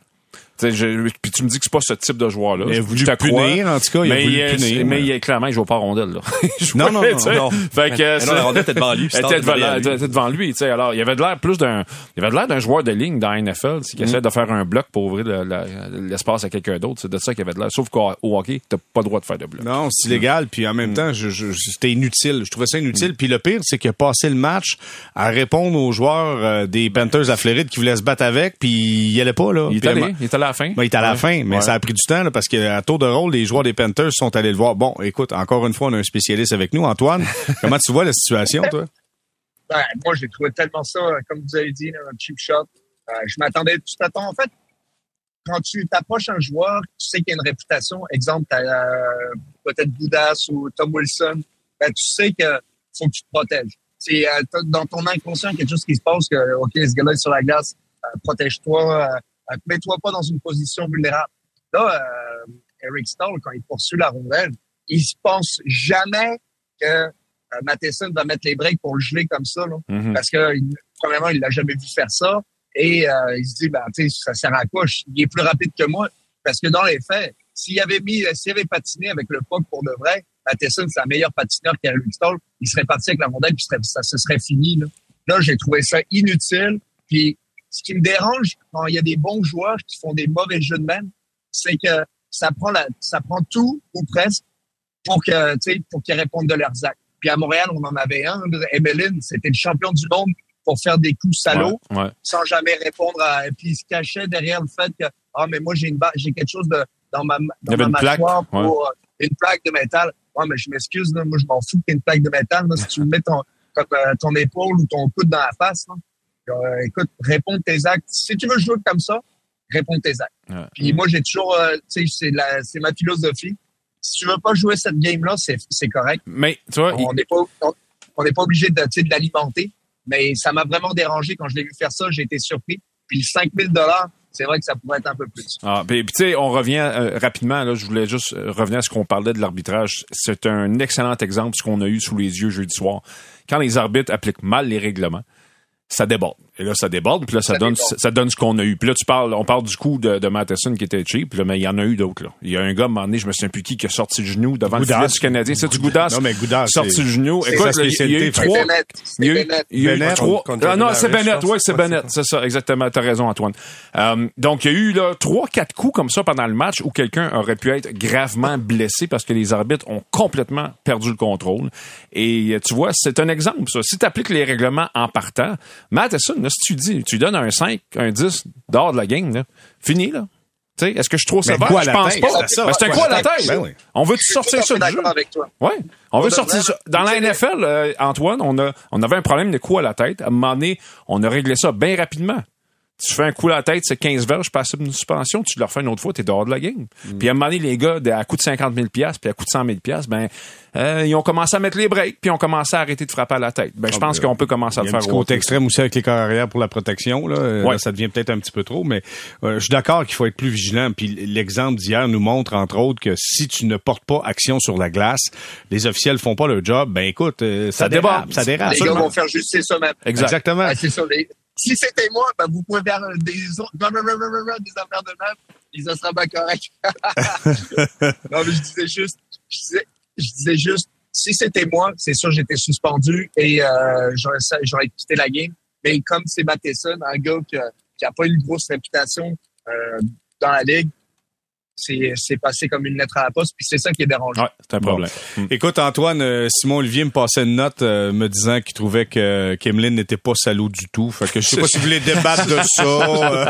Speaker 5: Je, puis tu me dis que c'est pas ce type de joueur-là.
Speaker 3: Il a voulu le punir, en tout cas. Il a voulu
Speaker 5: il,
Speaker 3: punir.
Speaker 5: Mais il, clairement, il joue pas à rondelle, là.
Speaker 3: non, non, non, non.
Speaker 4: Fait que, mais, mais non, la rondelle était devant lui.
Speaker 5: Elle était devant, devant, devant lui, tu sais. Alors, il y avait de l'air plus d'un, il y avait de l'air d'un joueur de ligne dans la N F L, qui mm. essaie de faire un bloc pour ouvrir le, la, l'espace à quelqu'un d'autre. C'est de ça qu'il y avait de l'air. Sauf qu'au hockey, t'as pas le droit de faire de bloc.
Speaker 3: Non, c'est mm. illégal. Puis en même mm. temps, je, je, c'était inutile. Je trouvais ça inutile. Mm. Puis le pire, c'est qu'il a passé le match à répondre aux joueurs euh, des Panthers de la Floride qui voulaient se battre avec, puis il y allait pas, là.
Speaker 5: Il est allé, il est allé à la fin.
Speaker 3: Ben, il est à la fin. Mais ouais. ça a pris du temps là, parce qu'à tour de rôle, les joueurs des Panthers sont allés le voir. Bon, écoute, encore une fois, on a un spécialiste avec nous. Antoine, comment tu vois la situation, toi?
Speaker 6: Ben, moi, j'ai trouvé tellement ça, comme vous avez dit, un cheap shot. Euh, je m'attendais, tu t'attends, en fait, quand tu t'approches un joueur, tu sais qu'il y a une réputation. Exemple, t'as euh, peut-être Boudas ou Tom Wilson. Ben, tu sais que faut que tu te protèges. C'est euh, dans ton inconscient quelque chose qui se passe que, OK, ce gars-là est sur la glace, euh, protège-toi, euh, mets-toi pas dans une position vulnérable. Là, euh, Eric Staal, quand il poursuit la rondelle, il se pense jamais que euh, Matheson va mettre les breaks pour le geler comme ça, là, mm-hmm. parce que il, premièrement, il l'a jamais vu faire ça, et euh, il se dit, ben, tu sais, ça sert à quoi? Il est plus rapide que moi, parce que dans les faits, s'il avait mis, s'il avait patiné avec le puck pour de vrai, Matheson, c'est un meilleur patineur qu'Eric Staal, il serait parti avec la rondelle, puis ça se serait fini. Là, là j'ai trouvé ça inutile, puis ce qui me dérange quand il y a des bons joueurs qui font des mauvais jeux de même, c'est que ça prend la, ça prend tout ou presque pour que, tu sais, pour qu'ils répondent de leurs actes. Puis à Montréal, on en avait un, Emeline, c'était le champion du monde pour faire des coups salauds, ouais, ouais. sans jamais répondre à, et puis il se cachait derrière le fait que, ah, mais moi, j'ai une ba- j'ai quelque chose de, dans ma, dans ma mâchoire pour ouais. euh, une plaque de métal. Ouais, mais je m'excuse, là, moi, je m'en fous qu'il y ait une plaque de métal, là, si tu me mets ton, comme, euh, ton épaule ou ton coude dans la face, là. Euh, écoute, réponds de tes actes. Si tu veux jouer comme ça, réponds de tes actes. Ouais. Puis moi, j'ai toujours, euh, tu sais, c'est, la, c'est ma philosophie. Si tu veux pas jouer cette game-là, c'est, c'est correct.
Speaker 5: Mais, tu vois,
Speaker 6: on n'est il... pas, on, on n'est pas obligé de, de l'alimenter. Mais ça m'a vraiment dérangé quand je l'ai vu faire ça. J'ai été surpris. Puis le cinq mille dollars, c'est vrai que ça pourrait être un peu plus.
Speaker 5: Ah, puis, puis tu sais, on revient euh, rapidement, là, je voulais juste euh, revenir à ce qu'on parlait de l'arbitrage. C'est un excellent exemple, ce qu'on a eu sous les yeux jeudi soir. Quand les arbitres appliquent mal les règlements, ça déborde. Et là, ça déborde, puis là, ça, ça donne déborde. ça donne ce qu'on a eu. Puis là, tu parles, on parle du coup de, de Matheson qui était cheap, là, mais il y en a eu d'autres, là. Il y a un gars, à un moment donné, je me souviens plus qui, qui a sorti le genou devant Goudas. Le filet du Canadien. C'est du Goudas.
Speaker 3: Non, mais Goudas.
Speaker 5: Sorti
Speaker 3: c'est...
Speaker 5: le genou.
Speaker 3: C'est
Speaker 5: Écoute, là, il y a eu trois.
Speaker 6: Bennett.
Speaker 5: Il y a eu, il y a eu
Speaker 3: Bennett.
Speaker 5: trois.
Speaker 4: Contre, contre
Speaker 5: ah, non, c'est
Speaker 4: Bennett,
Speaker 5: Bennett. Oui, c'est Bennett. C'est ça, exactement. T'as raison, Antoine. Euh, donc, il y a eu, là, trois, quatre coups comme ça pendant le match où quelqu'un aurait pu être gravement blessé parce que les arbitres ont complètement perdu le contrôle. Et tu vois, c'est un exemple, ça. Si tu appliques les règlements en partant, Matheson, là, si tu dis, tu donnes un cinq, un dix, dehors de la game, là, fini, là. Tu sais, est-ce que je trouve ça sévère? Je pense
Speaker 3: tête,
Speaker 5: pas.
Speaker 3: c'est ça,
Speaker 5: ben, c'est un coup à la tête.
Speaker 3: Ben oui.
Speaker 5: On veut-tu sortir ça du jeu?
Speaker 6: Avec toi.
Speaker 5: Ouais. On veut sortir ça. Dans la N F L, euh, Antoine, on a, on avait un problème de coup à la tête. À un moment donné, on a réglé ça bien rapidement. Tu fais un coup à la tête, c'est quinze verges, passes une suspension, tu le refais une autre fois, t'es dehors de la game. Mm. Puis à un moment donné, les gars, à coup de cinquante mille dollars puis à coup de cent mille dollars, ben, euh, ils ont commencé à mettre les breaks, puis ils ont commencé à arrêter de frapper à la tête. Ben, je pense qu'on peut commencer à le faire.
Speaker 3: Il y a un petit côté extrême aussi avec les corps arrière pour la protection, là.
Speaker 5: Ouais.
Speaker 3: Là, ça devient peut-être un petit peu trop, mais euh, je suis d'accord qu'il faut être plus vigilant. Puis l'exemple d'hier nous montre, entre autres, que si tu ne portes pas action sur la glace, les officiels font pas leur job, ben écoute, euh, ça, ça dérape, dérape, ça dérape.
Speaker 6: Les gars vont faire justice eux-mêmes.
Speaker 3: Exact. Exactement.
Speaker 6: Ah, c'est ça. Les... Si c'était moi, ben vous pouvez faire des, des affaires de même, et ça sera pas correct. Non, mais je disais juste, je disais, je disais juste, si c'était moi, c'est sûr j'étais suspendu et euh, j'aurais, j'aurais quitté la game. Mais comme c'est Matheson, un gars qui a, qui a pas une grosse réputation euh, dans la ligue, c'est, c'est passé comme une lettre à la poste, puis c'est ça qui est dérangeant.
Speaker 5: Ouais, c'est un problème.
Speaker 3: Bon. Hum. Écoute, Antoine, euh, Simon Olivier me passait une note euh, me disant qu'il trouvait que Kimlin n'était pas salaud du tout. Fait que je sais pas si vous voulez débattre de ça. Euh...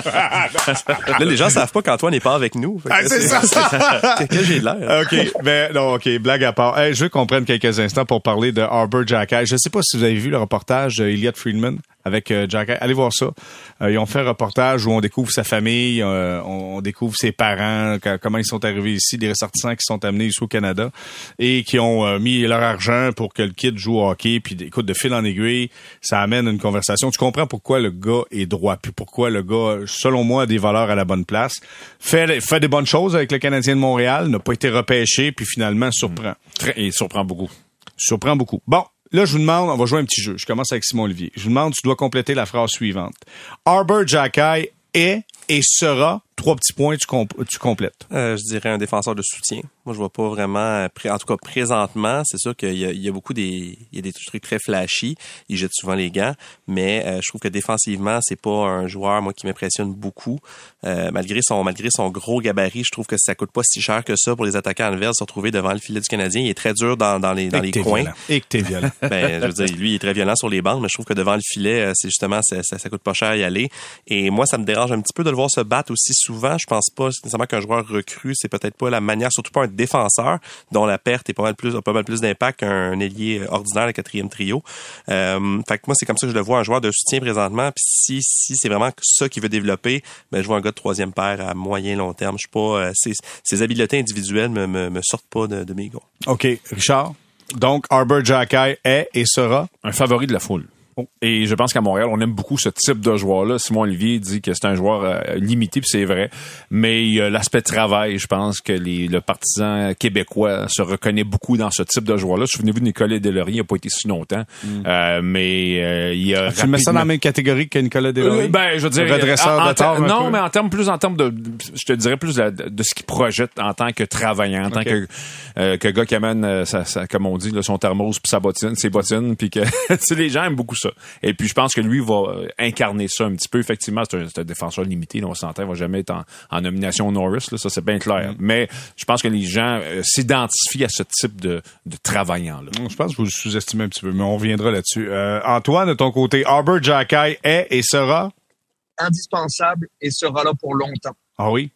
Speaker 4: Là, les gens savent pas qu'Antoine n'est pas avec nous. Fait que
Speaker 3: ah, c'est, c'est ça!
Speaker 4: Que, que j'ai de l'air.
Speaker 3: OK. Ben, non, OK. Blague à part. Hey, je veux qu'on prenne quelques instants pour parler de Arbor Xhekaj. Je sais pas si vous avez vu le reportage d'Elliott Friedman avec euh, Xhekaj. Allez voir ça. Euh, ils ont fait un reportage où on découvre sa famille, euh, on, on découvre ses parents, quand, comment ils sont arrivés ici, des ressortissants qui sont amenés ici au Canada et qui ont euh, mis leur argent pour que le kid joue au hockey. Puis écoute, de fil en aiguille, ça amène une conversation. Tu comprends pourquoi le gars est droit, puis pourquoi le gars, selon moi, a des valeurs à la bonne place. Fait, fait des bonnes choses avec le Canadien de Montréal, n'a pas été repêché, puis finalement surprend.
Speaker 5: Très, il surprend beaucoup.
Speaker 3: Surprend beaucoup. Bon. Là, je vous demande, on va jouer un petit jeu. Je commence avec Simon Olivier. Je vous demande, tu dois compléter la phrase suivante. Arbor Xhekaj est et sera, trois petits points, tu, comp- tu complètes.
Speaker 4: Euh, je dirais un défenseur de soutien. Moi, je vois pas vraiment, en tout cas présentement, c'est sûr qu'il y a, il y a beaucoup des, il y a des trucs très flashy. Il jette souvent les gants, mais euh, je trouve que défensivement, c'est pas un joueur, moi, qui m'impressionne beaucoup. Euh, malgré son, malgré son gros gabarit, je trouve que ça coûte pas si cher que ça pour les attaquants adverses se retrouver devant le filet du Canadien. Il est très dur dans, dans les, dans les coins.
Speaker 3: Violent. Et que t'es violent.
Speaker 4: Ben, je veux dire, lui, il est très violent sur les bandes, mais je trouve que devant le filet, c'est justement, ça, ça, ça coûte pas cher à y aller. Et moi, ça me dérange un petit peu de le voir se battre aussi souvent. Je pense pas nécessairement qu'un joueur recru, c'est peut-être pas la manière, surtout pas un défenseur dont la perte est pas mal plus, a pas mal plus d'impact qu'un ailier ordinaire, le quatrième trio. Euh, fait que moi, c'est comme ça que je le vois, un joueur de soutien présentement. Puis si, si c'est vraiment ça qu'il veut développer, ben, je vois un gars de troisième paire à moyen, long terme. Je suis pas, euh, ses, ses habiletés individuelles me, me, me sortent pas de, de mes gars.
Speaker 3: OK. Richard? Donc, Arbor Xhekaj est et sera
Speaker 5: un favori de la foule. Oh. Et je pense qu'à Montréal, on aime beaucoup ce type de joueur-là. Simon Olivier dit que c'est un joueur euh, limité, puis c'est vrai. Mais il y a l'aspect travail. Je pense que les, le partisan québécois se reconnaît beaucoup dans ce type de joueur-là. Souvenez-vous de Nicolas Deslauriers, il n'a pas été si longtemps. Mm. Euh, mais euh, il y a...
Speaker 3: Tu rapidement... mets ça dans la même catégorie que Nicolas Deslauriers?
Speaker 5: Euh, ben, je veux dire...
Speaker 3: Redresseur
Speaker 5: en, en
Speaker 3: de tort,
Speaker 5: Non,
Speaker 3: peu.
Speaker 5: mais en termes plus en termes de... Je te dirais plus de, de ce qu'il projette en tant que travaillant, en okay. tant que, euh, que gars qui amène, euh, sa, sa, comme on dit, là, son thermos puis sa bottine, ses bottines, puis que les gens aiment beaucoup ça. Et puis je pense que lui va incarner ça un petit peu. Effectivement, c'est un, c'est un défenseur limité. Là, on s'entend, il va jamais être en, en nomination Norris. Là, ça, c'est bien clair. Mm. Mais je pense que les gens euh, s'identifient à ce type de, de travaillant-là.
Speaker 3: Je pense que vous le sous-estimez un petit peu, mais on reviendra là-dessus. Euh, Antoine, de ton côté, Arbor Xhekaj est et sera?
Speaker 6: Indispensable et sera là pour longtemps.
Speaker 3: Ah oui?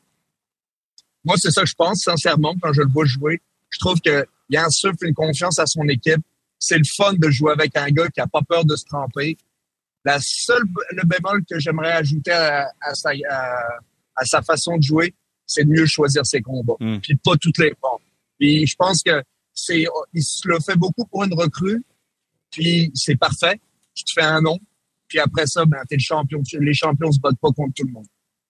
Speaker 6: Moi, c'est ça que je pense, sincèrement, quand je le vois jouer. Je trouve qu'il y a un souffle, une confiance à son équipe. C'est le fun de jouer avec un gars qui a pas peur de se tremper. La seule, le bémol que j'aimerais ajouter à, à, sa, à, à sa façon de jouer, c'est de mieux choisir ses combats. Mm. Puis pas toutes les fois. Puis je pense que c'est, il se le fait beaucoup pour une recrue. Puis c'est parfait. tu te fais un nom, puis après ça, ben, t'es le champion. Les champions se battent pas contre tout le monde.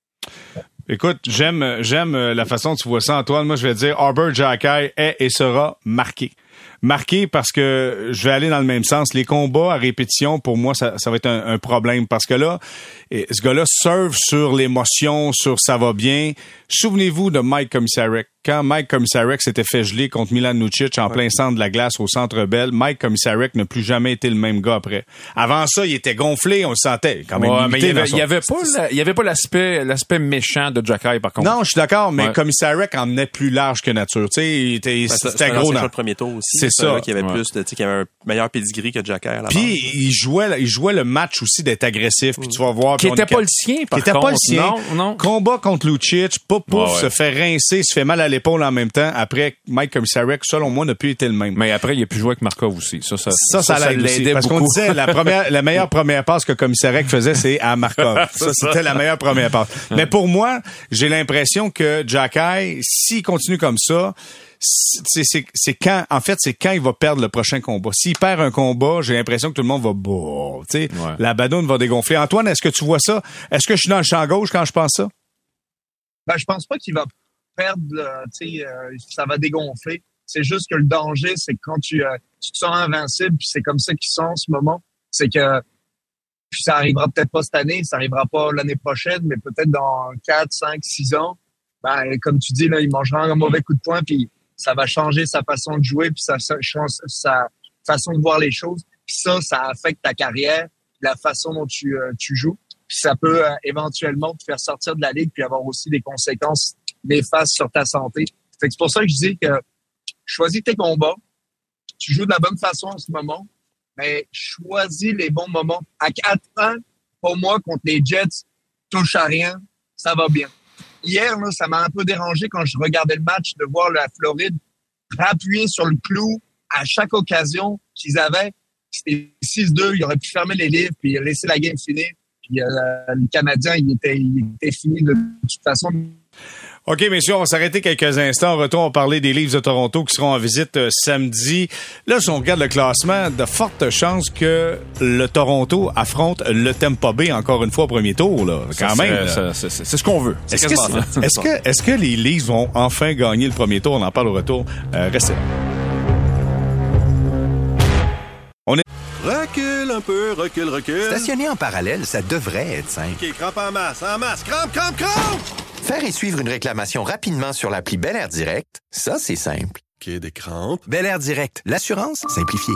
Speaker 3: Écoute, j'aime j'aime la façon dont tu vois ça, Antoine. Moi, je vais dire Arber Xhekaj est et sera marqué. Marqué parce que je vais aller dans le même sens. Les combats à répétition, pour moi, ça, ça va être un, un problème. Parce que là, ce gars-là surfe sur l'émotion, sur ça va bien. Souvenez-vous de Mike Komisarek. Quand Mike Komisarek s'était fait geler contre Milan Lucic en ouais. plein centre de la glace au Centre Bell, Mike Komisarek n'a plus jamais été le même gars après. Avant ça, il était gonflé, on le sentait quand même.
Speaker 5: Ouais, mais il y avait,
Speaker 3: son...
Speaker 5: il y avait pas, la, il y avait pas l'aspect, l'aspect méchant de Xhekaj, par contre.
Speaker 3: Non, je suis d'accord, mais
Speaker 5: ouais.
Speaker 3: Komisarek en menait plus large que nature. Tu sais, il était,
Speaker 4: ben,
Speaker 3: c'était gros dans
Speaker 4: le premier tour aussi.
Speaker 3: C'est ça.
Speaker 4: Qui avait
Speaker 3: ouais.
Speaker 4: plus, tu sais, qui avait un meilleur pedigree que Xhekaj.
Speaker 3: Puis il jouait, il jouait le match aussi d'être agressif. Puis tu vas voir.
Speaker 5: Qui était pas le sien, par
Speaker 3: contre. Qui était pas le sien.
Speaker 5: Non, non.
Speaker 3: Combat contre Lucic, pas pouf,
Speaker 5: ouais, ouais.
Speaker 3: se fait rincer, se fait mal à l'épaule en même temps. Après, Mike Komisarek, selon moi, n'a plus été le même.
Speaker 5: Mais après, il a pu jouer avec Markov aussi. Ça, ça,
Speaker 3: ça, ça, ça, ça l'aidait parce beaucoup. Qu'on disait, la première, la meilleure première passe que Komisarek faisait, c'est à Markov. Ça, c'était la meilleure première passe. Mais pour moi, j'ai l'impression que Xhekaj, s'il continue comme ça, c'est, c'est, c'est quand, en fait, c'est quand il va perdre le prochain combat. S'il perd un combat, j'ai l'impression que tout le monde va, bah, tu sais, ouais. la badoune va dégonfler. Antoine, est-ce que tu vois ça? Est-ce que je suis dans le champ gauche quand je pense ça?
Speaker 6: Ben, je pense pas qu'il va perdre, euh, tu sais, euh, ça va dégonfler. C'est juste que le danger, c'est que quand tu, euh, tu te sens invincible, puis c'est comme ça qu'ils sont en ce moment, c'est que puis ça arrivera peut-être pas cette année, ça arrivera pas l'année prochaine, mais peut-être dans quatre, cinq, six ans, ben, comme tu dis, là, il mangera un mauvais coup de poing, puis ça va changer sa façon de jouer, puis sa, sa, sa façon de voir les choses. Puis ça, ça affecte ta carrière, la façon dont tu, euh, tu joues. Puis ça peut euh, éventuellement te faire sortir de la ligue, puis avoir aussi des conséquences néfastes sur ta santé. Fait que c'est pour ça que je dis que choisis tes combats, tu joues de la bonne façon en ce moment, mais choisis les bons moments. À quatre ans, pour moi, contre les Jets, touche à rien, ça va bien. Hier, là, ça m'a un peu dérangé quand je regardais le match de voir la Floride appuyer sur le clou à chaque occasion qu'ils avaient. C'était six deux, ils auraient pu fermer les livres puis laisser la game finir. Puis euh, le Canadien, il était, il était fini de toute façon.
Speaker 3: OK, messieurs, on va s'arrêter quelques instants. En retour, on va parler des Leafs de Toronto qui seront en visite euh, samedi. Là, si on regarde le classement, de fortes chances que le Toronto affronte le Tampa Bay encore une fois au premier tour, là. Quand
Speaker 5: ça,
Speaker 3: même.
Speaker 5: Là. Ça, ça, c'est, c'est ce qu'on veut.
Speaker 3: Est-ce que, c'est, est-ce, que, est-ce que les Leafs vont enfin gagner le premier tour? On en parle au retour. Euh, restez là. On est...
Speaker 1: Recule un peu, recule, recule.
Speaker 2: Stationner en parallèle, ça devrait être simple.
Speaker 1: OK, crampe en masse, en masse, crampe, crampe, crampe!
Speaker 2: Faire et suivre une réclamation rapidement sur l'appli Bel Air Direct, ça, c'est simple.
Speaker 1: OK, des crampes.
Speaker 2: Bel Air Direct, l'assurance simplifiée.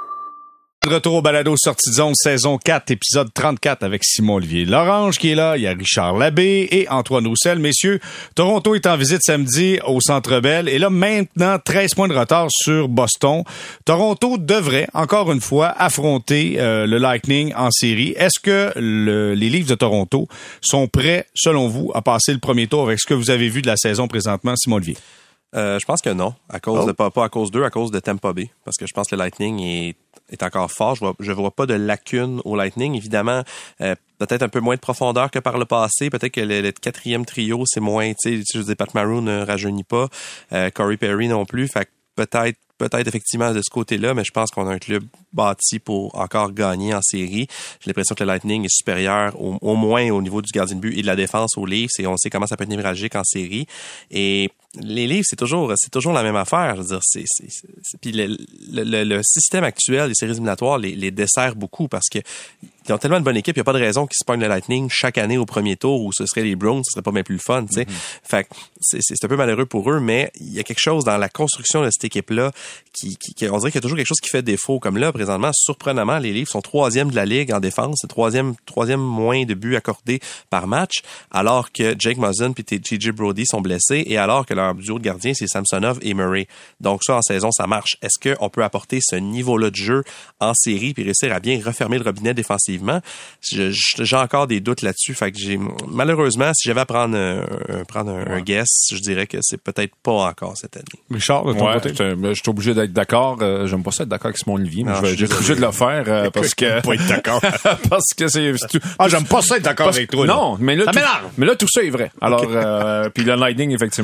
Speaker 3: De retour au balado Sortie de zone, saison quatre, épisode trente-quatre avec Simon-Olivier Lorange qui est là. Il y a Richard Labbé et Antoine Roussel. Messieurs, Toronto est en visite samedi au Centre Bell. Et là, maintenant, treize points de retard sur Boston. Toronto devrait, encore une fois, affronter euh, le Lightning en série. Est-ce que le, les Leafs de Toronto sont prêts, selon vous, à passer le premier tour avec ce que vous avez vu de la saison présentement, Simon-Olivier?
Speaker 4: Euh, je pense que non, à cause
Speaker 3: oh.
Speaker 4: de, pas, pas à cause d'eux, à cause de Tampa Bay, parce que je pense que le Lightning est, est encore fort. Je vois, je vois pas de lacune au Lightning. Évidemment, euh, peut-être un peu moins de profondeur que par le passé. Peut-être que le, le quatrième trio, c'est moins, tu sais, je veux dire, Pat Maroon ne rajeunit pas, euh, Corey Perry non plus. Fait que peut-être Peut-être effectivement de ce côté-là, mais je pense qu'on a un club bâti pour encore gagner en série. J'ai l'impression que le Lightning est supérieur au, au moins au niveau du gardien de but et de la défense aux Leafs, et on sait comment ça peut être névralgique en série. Et les Leafs, c'est toujours, c'est toujours la même affaire. Je veux dire, c'est, c'est, c'est, c'est puis le, le, le système actuel des séries éliminatoires les, les dessert beaucoup parce que ils ont tellement une bonne équipe, il n'y a pas de raison qu'ils se pognent le Lightning chaque année au premier tour où ce serait les Browns, ce serait pas bien plus le fun, tu sais. Mm-hmm. Fait que c'est, c'est un peu malheureux pour eux, mais il y a quelque chose dans la construction de cette équipe-là qui, qui, qui on dirait qu'il y a toujours quelque chose qui fait défaut. Comme là, présentement, surprenamment, les Leafs sont troisième de la ligue en défense, c'est troisième, troisième moins de buts accordés par match, alors que Jake Muzzin puis T J Brodie sont blessés et alors que leur duo de gardiens, c'est Samsonov et Murray. Donc ça, en saison, ça marche. Est-ce qu'on peut apporter ce niveau-là de jeu en série puis réussir à bien refermer le robinet défensivement? Je, je, j'ai encore des doutes là-dessus. Fait que j'ai, malheureusement, si j'avais à prendre un, prendre un, ouais. un guess, je dirais que c'est peut-être pas encore cette année.
Speaker 3: Richard, de ton
Speaker 5: ouais,
Speaker 3: côté?
Speaker 5: Je suis obligé d'être d'accord. Euh, j'aime pas ça être d'accord avec Simon Olivier, mais non, je vais être obligé de le faire euh, parce que...
Speaker 3: pas être d'accord.
Speaker 5: parce que c'est... c'est tout...
Speaker 3: Ah, j'aime pas ça être d'accord
Speaker 5: parce...
Speaker 3: avec toi.
Speaker 5: Non, mais là,
Speaker 3: ça
Speaker 5: tout...
Speaker 3: m'énerve.
Speaker 5: mais là, tout ça est vrai. Alors,
Speaker 3: okay.
Speaker 5: euh, puis le Lightning, effectivement, pas beaucoup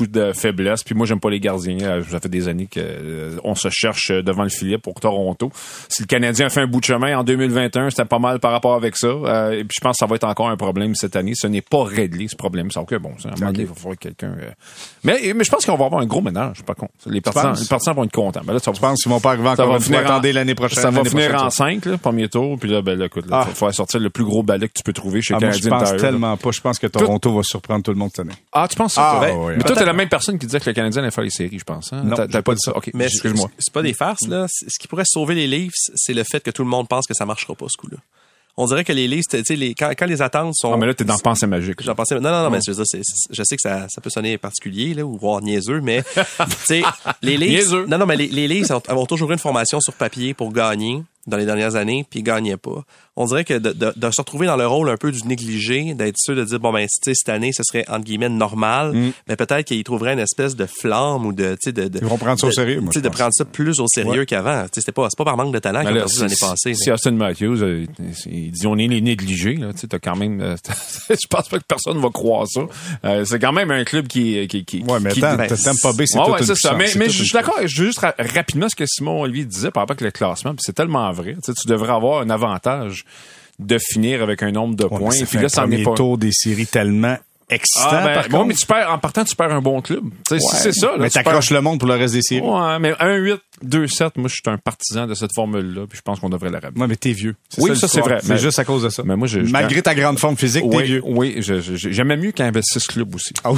Speaker 5: beaucoup de faiblesses. Puis moi, j'aime pas les gardiens. Euh, Ça fait des années que euh, on se cherche devant le filet pour Toronto. Si le Canadien a fait un bout de chemin en deux mille vingt et un, c'était pas mal par rapport avec ça. Euh, et puis je pense que ça va être encore un problème cette année. Ce n'est pas réglé, ce problème. C'est ok, bon, c'est un moment donné, il va falloir que quelqu'un... Euh... Mais, mais je pense qu'on va avoir un gros ménage, par contre. Les partisans, les partisans vont être contents. Ben là, ça,
Speaker 3: Je pense qu'ils vont pas arriver encore
Speaker 5: va
Speaker 3: une fois.
Speaker 5: finir en-
Speaker 3: Attendez l'année prochaine.
Speaker 5: ça va
Speaker 3: l'année
Speaker 5: finir
Speaker 3: prochaine,
Speaker 5: en
Speaker 3: ça.
Speaker 5: cinq, là, premier tour. Puis là, ben là, écoute, là,
Speaker 3: Ah.
Speaker 5: il faut sortir le plus gros balai que tu peux trouver chez
Speaker 3: Ah, moi, je
Speaker 5: Canadien
Speaker 3: pense
Speaker 5: Tire, là.
Speaker 3: tellement pas. Je pense que Toronto va surprendre tout le monde cette année.
Speaker 5: Ah, tu penses ça?
Speaker 3: Ah,
Speaker 5: toi?
Speaker 3: ouais, ouais.
Speaker 5: Mais toi, t'es la même personne qui disait que le Canadien allait faire les séries, je pense. Hein?
Speaker 3: Non,
Speaker 5: T'as,
Speaker 3: j'ai
Speaker 5: t'as
Speaker 3: pas
Speaker 5: pas
Speaker 3: dit
Speaker 5: dit ça. OK,
Speaker 4: Mais
Speaker 5: excuse-moi.
Speaker 4: c'est, c'est pas des farces, là. C'est- Ce qui pourrait sauver les Leafs, c'est le fait que tout le monde pense que ça marchera pas, ce coup-là. On dirait que les Leafs, tu sais, les, quand, quand les attentes sont...
Speaker 5: Ah, mais là, t'es dans pensée magique.
Speaker 4: J'en pensais. Non, non, non, mais je veux dire, c'est, c'est- je sais que ça, ça peut sonner particulier, là, ou voire niaiseux, mais, tu sais, les Leafs.
Speaker 5: Niaiseux.
Speaker 4: Non, non, mais les, les Leafs ont, ont toujours eu une formation sur papier pour gagner dans les dernières années, puis ils gagnaient pas. On dirait que de, de, de se retrouver dans le rôle un peu du négligé, d'être sûr de dire, bon, ben, tu sais, cette année, ce serait, entre guillemets, normal, mais peut-être qu'ils trouveraient une espèce de flamme ou de, tu sais, de, de.
Speaker 3: Ils vont prendre ça au
Speaker 4: de-
Speaker 3: sérieux, moi,
Speaker 4: Tu sais,
Speaker 3: je
Speaker 4: de
Speaker 3: pense.
Speaker 4: prendre ça plus au sérieux
Speaker 3: Ouais.
Speaker 4: qu'avant. Tu sais, c'était pas, c'est pas par manque de talent qu'ils ont
Speaker 5: Alors,
Speaker 4: perdu l'année passée.
Speaker 5: si
Speaker 4: là.
Speaker 5: Austin Matthews, euh, il dit on est les négligés, là, tu sais, t'as quand même, euh, je pense pas que personne va croire ça. Euh, c'est quand même un club qui, qui, qui,
Speaker 3: Ouais, mais
Speaker 5: qui,
Speaker 3: attends,
Speaker 4: ben,
Speaker 3: t'as Tampa Bay, c'est
Speaker 5: ouais,
Speaker 3: toute
Speaker 5: ouais,
Speaker 3: une
Speaker 5: c'est ça.
Speaker 3: puissance.
Speaker 5: Mais,
Speaker 3: C'est
Speaker 5: mais
Speaker 3: toute
Speaker 5: je
Speaker 3: une
Speaker 5: suis d'accord. Je veux juste ra- rapidement ce que Simon Olivier disait par rapport avec le classement. Puis c'est tellement vrai. Tu sais, tu devrais avoir un avantage de finir avec un nombre de
Speaker 3: Ouais, mais
Speaker 5: points.
Speaker 3: ça
Speaker 5: Puis
Speaker 3: fait
Speaker 5: là,
Speaker 3: un
Speaker 5: ça n'est
Speaker 3: premier
Speaker 5: pas.
Speaker 3: tour des séries tellement excitant,
Speaker 5: Ah, ben,
Speaker 3: par
Speaker 5: bon,
Speaker 3: contre.
Speaker 5: mais tu perds, en partant, tu perds un bon club. Tu sais, si
Speaker 3: Ouais.
Speaker 5: c'est ça, là.
Speaker 3: Mais
Speaker 5: tu perds-
Speaker 3: t'accroches le monde pour le reste des séries.
Speaker 5: Ouais, mais un huit, deux sept, moi, je suis un partisan de cette formule-là. Puis je pense qu'on devrait la ramener.
Speaker 3: Ouais, mais t'es vieux.
Speaker 5: Oui,
Speaker 3: le
Speaker 5: ça, c'est
Speaker 3: soir.
Speaker 5: vrai.
Speaker 3: C'est
Speaker 5: Mais-
Speaker 3: juste à cause de ça.
Speaker 5: Mais moi, je, je-
Speaker 3: Malgré ta grande forme physique, t'es
Speaker 5: oui,
Speaker 3: vieux.
Speaker 5: oui, je- je- j'aimais mieux qu'il investisse club aussi.
Speaker 3: Ah oui.